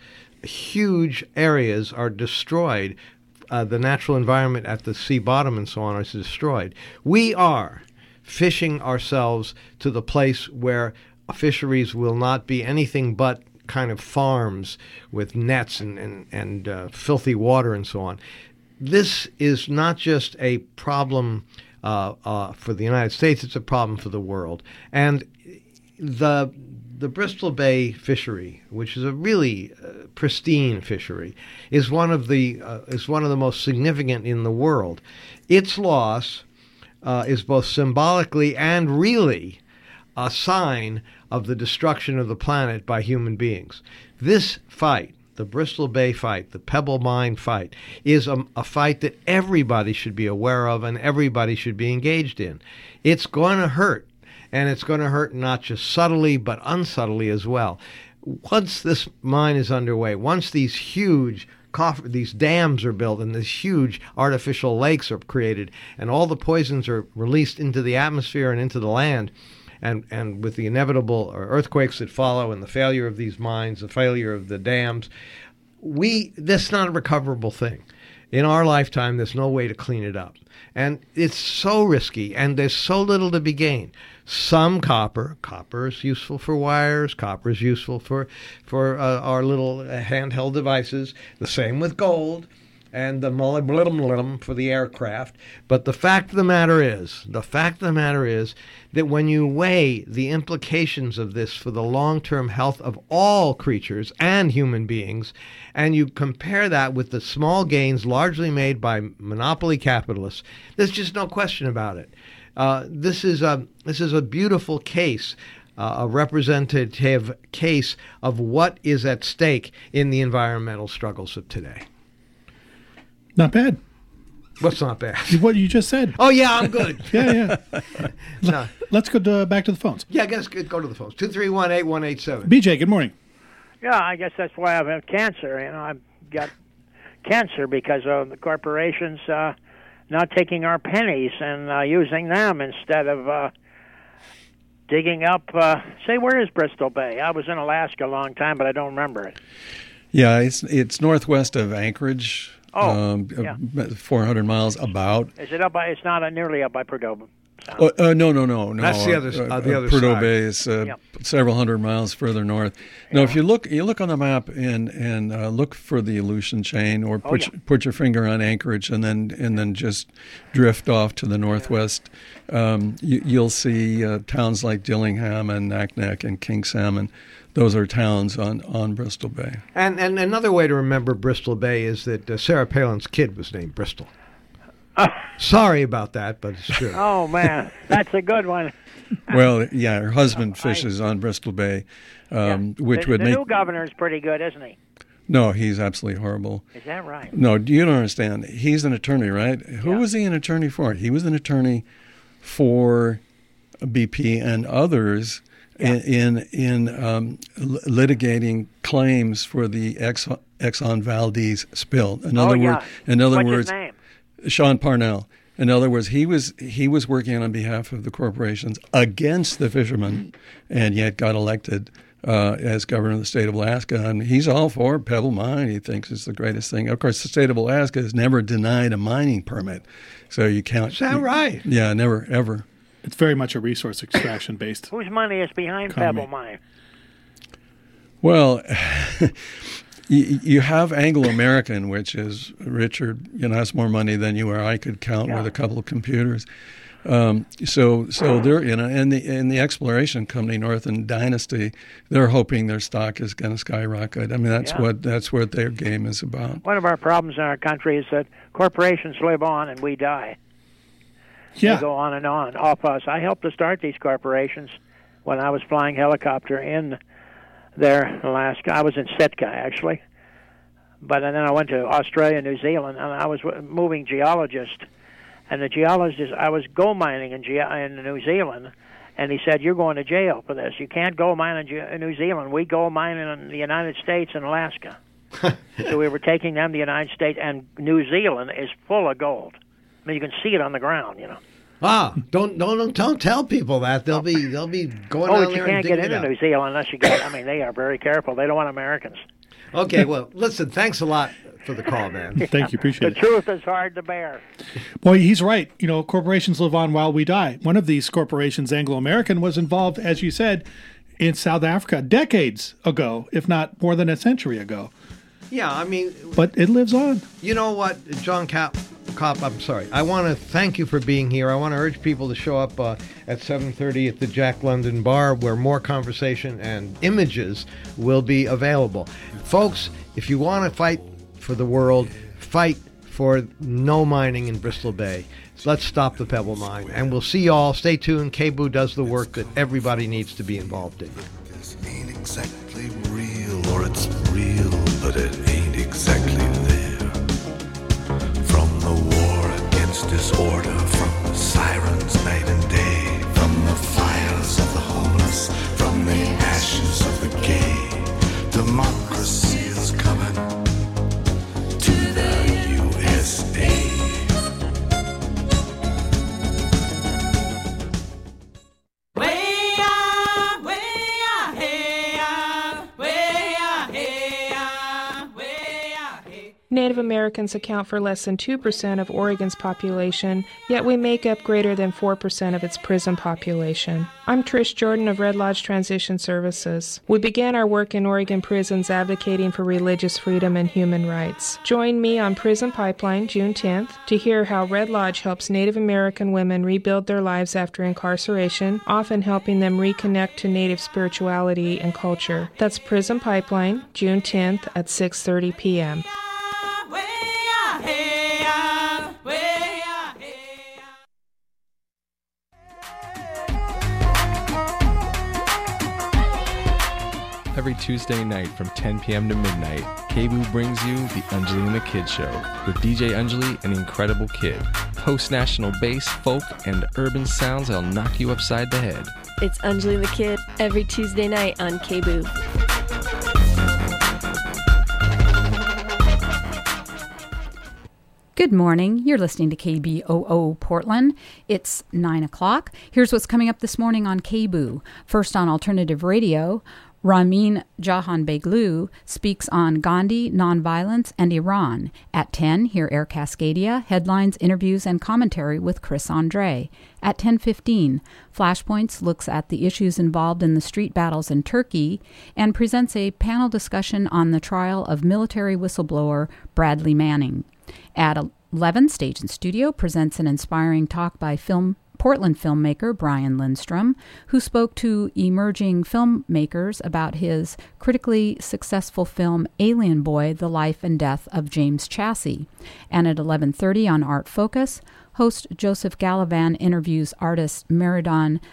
huge areas are destroyed. Uh, the natural environment at the sea bottom and so on is destroyed. We are fishing ourselves to the place where fisheries will not be anything but kind of farms with nets and, and, and uh, filthy water and so on. This is not just a problem uh, uh, for the United States, it's a problem for the world. And the the Bristol Bay fishery, which is a really uh, pristine fishery, is one of the uh, is one of the most significant in the world. Its loss uh, is both symbolically and really a sign of the destruction of the planet by human beings. This fight, the Bristol Bay fight, the Pebble Mine fight, is a, a fight that everybody should be aware of and everybody should be engaged in. It's going to hurt. And it's going to hurt not just subtly, but unsubtly as well. Once this mine is underway, once these huge coffer, these dams are built and these huge artificial lakes are created, and all the poisons are released into the atmosphere and into the land, and, and with the inevitable earthquakes that follow and the failure of these mines, the failure of the dams, we this is not a recoverable thing. In our lifetime, there's no way to clean it up. And it's so risky, and there's so little to be gained. Some copper, copper is useful for wires, copper is useful for, for uh, our little handheld devices. The same with gold and the molybdenum for the aircraft. But the fact of the matter is, the fact of the matter is that when you weigh the implications of this for the long-term health of all creatures and human beings, and you compare that with the small gains largely made by monopoly capitalists, there's just no question about it. Uh, this is a this is a beautiful case, uh, a representative case of what is at stake in the environmental struggles of today. Not bad. What's not bad? What you just said. Oh yeah, I'm good. yeah, yeah. no. Let's go to, back to the phones. Yeah, let's go to the phones. Two three one eight one eight seven. B J, good morning. Yeah, I guess that's why I've had cancer. You know, I've got cancer because of the corporations uh, not taking our pennies and uh, using them instead of uh, digging up. Uh, say, where is Bristol Bay? I was in Alaska a long time, but I don't remember it. Yeah, it's it's northwest of Anchorage. Oh, um, yeah. four hundred miles about. Is it up by? It's not uh, nearly up by Perdomo. Oh, uh, no, no, no, no. That's the other, uh, uh, the other Prudhoe side. Bay is uh, Yep. several hundred miles further north. Yeah. Now, if you look, you look on the map and and uh, look for the Aleutian chain, or Oh, put yeah. put your finger on Anchorage, and then and then just drift off to the northwest. Um, you, you'll see uh, towns like Dillingham and Naknek and King Salmon. Those are towns on, on Bristol Bay. And and another way to remember Bristol Bay is that uh, Sarah Palin's kid was named Bristol. Sorry about that, but it's true. Oh man, that's a good one. Well, yeah, her husband fishes on Bristol Bay, um, which the, would the make new governor's pretty good, isn't he? no, he's absolutely horrible. Is that right? No, you don't understand. He's an attorney, right? Who Yeah. was he an attorney for? He was an attorney for B P and others Yeah. in in, in um, l- litigating claims for the Exxon, Exxon Valdez spill. In Oh, other yeah. words, in other What's words, his name? Sean Parnell. In other words, he was he was working on behalf of the corporations against the fishermen, and yet got elected uh, as governor of the state of Alaska. And he's all for Pebble Mine. He thinks it's the greatest thing. Of course, the state of Alaska has never denied a mining permit, so you can't. Is that right? Yeah, never ever. It's very much a resource extraction based. Whose money is behind Economy. Pebble Mine? Well, you, you have Anglo-American, which is Richard, you know, has more money than you or I could count Yeah. with a couple of computers. Um, so, so they're you know, and the and the exploration company Northern Dynasty, they're hoping their stock is going to skyrocket. I mean, that's Yeah. what that's what their game is about. One of our problems in our country is that corporations live on and we die. Yeah. They go on and on off us. I helped to start these corporations when I was flying helicopter in there in Alaska. I was in Sitka, actually. But then I went to Australia, New Zealand, and I was a moving geologist. And the geologist, I was gold mining in, Ge- in New Zealand, and he said, "You're going to jail for this. You can't gold mine in, Ge- in New Zealand. We gold mine in the United States and Alaska." So we were taking them to the United States, and New Zealand is full of gold. I mean, you can see it on the ground, you know. Ah, don't don't don't tell people that. They'll be they'll be going Oh, down but you there can't and get digging it into up. New Zealand unless you get. I mean, they are very careful. They don't want Americans. Okay, well, listen. Thanks a lot for the call, man. Thank you. Appreciate The it. truth is hard to bear. Well, he's right. You know, corporations live on while we die. One of these corporations, Anglo-American, was involved, as you said, in South Africa decades ago, if not more than a century ago. Yeah, I mean... But it lives on. You know what, John Cap, Cop, I'm sorry. I want to thank you for being here. I want to urge people to show up uh, at seven thirty at the Jack London Bar, where more conversation and images will be available. Folks, if you want to fight for the world, fight for no mining in Bristol Bay. Let's stop the Pebble Mine. And we'll see you all. Stay tuned. K B O O does the work that everybody needs to be involved in. This ain't exactly real, or it's real, but it ain't exactly there. From the war against disorder, from the sirens night and day, from the fires of the homeless, from the ashes of the gay, democracy is coming to the U S A. Native Americans account for less than two percent of Oregon's population, yet we make up greater than four percent of its prison population. I'm Trish Jordan of Red Lodge Transition Services. We began our work in Oregon prisons advocating for religious freedom and human rights. Join me on Prison Pipeline June tenth to hear how Red Lodge helps Native American women rebuild their lives after incarceration, often helping them reconnect to Native spirituality and culture. That's Prison Pipeline June tenth at six thirty p.m. Every Tuesday night from ten p.m. to midnight, K B O O brings you the Anjali and the Kid Show with D J Anjali and the Incredible Kid. Post-national bass, folk, and urban sounds that'll knock you upside the head. It's Anjali and the Kid every Tuesday night on K B O O. Good morning. You're listening to K B O O Portland. It's nine o'clock. Here's what's coming up this morning on K B O O. First on Alternative Radio, Ramin Jahanbegloo speaks on Gandhi, nonviolence, and Iran. At ten, hear Air Cascadia, headlines, interviews, and commentary with Chris Andre. At ten fifteen, Flashpoints looks at the issues involved in the street battles in Turkey and presents a panel discussion on the trial of military whistleblower Bradley Manning. At eleven, Stage and Studio presents an inspiring talk by film Portland filmmaker Brian Lindstrom, who spoke to emerging filmmakers about his critically successful film Alien Boy, The Life and Death of James Chassie. And at eleven thirty on Art Focus, host Joseph Gallivan interviews artist Meridon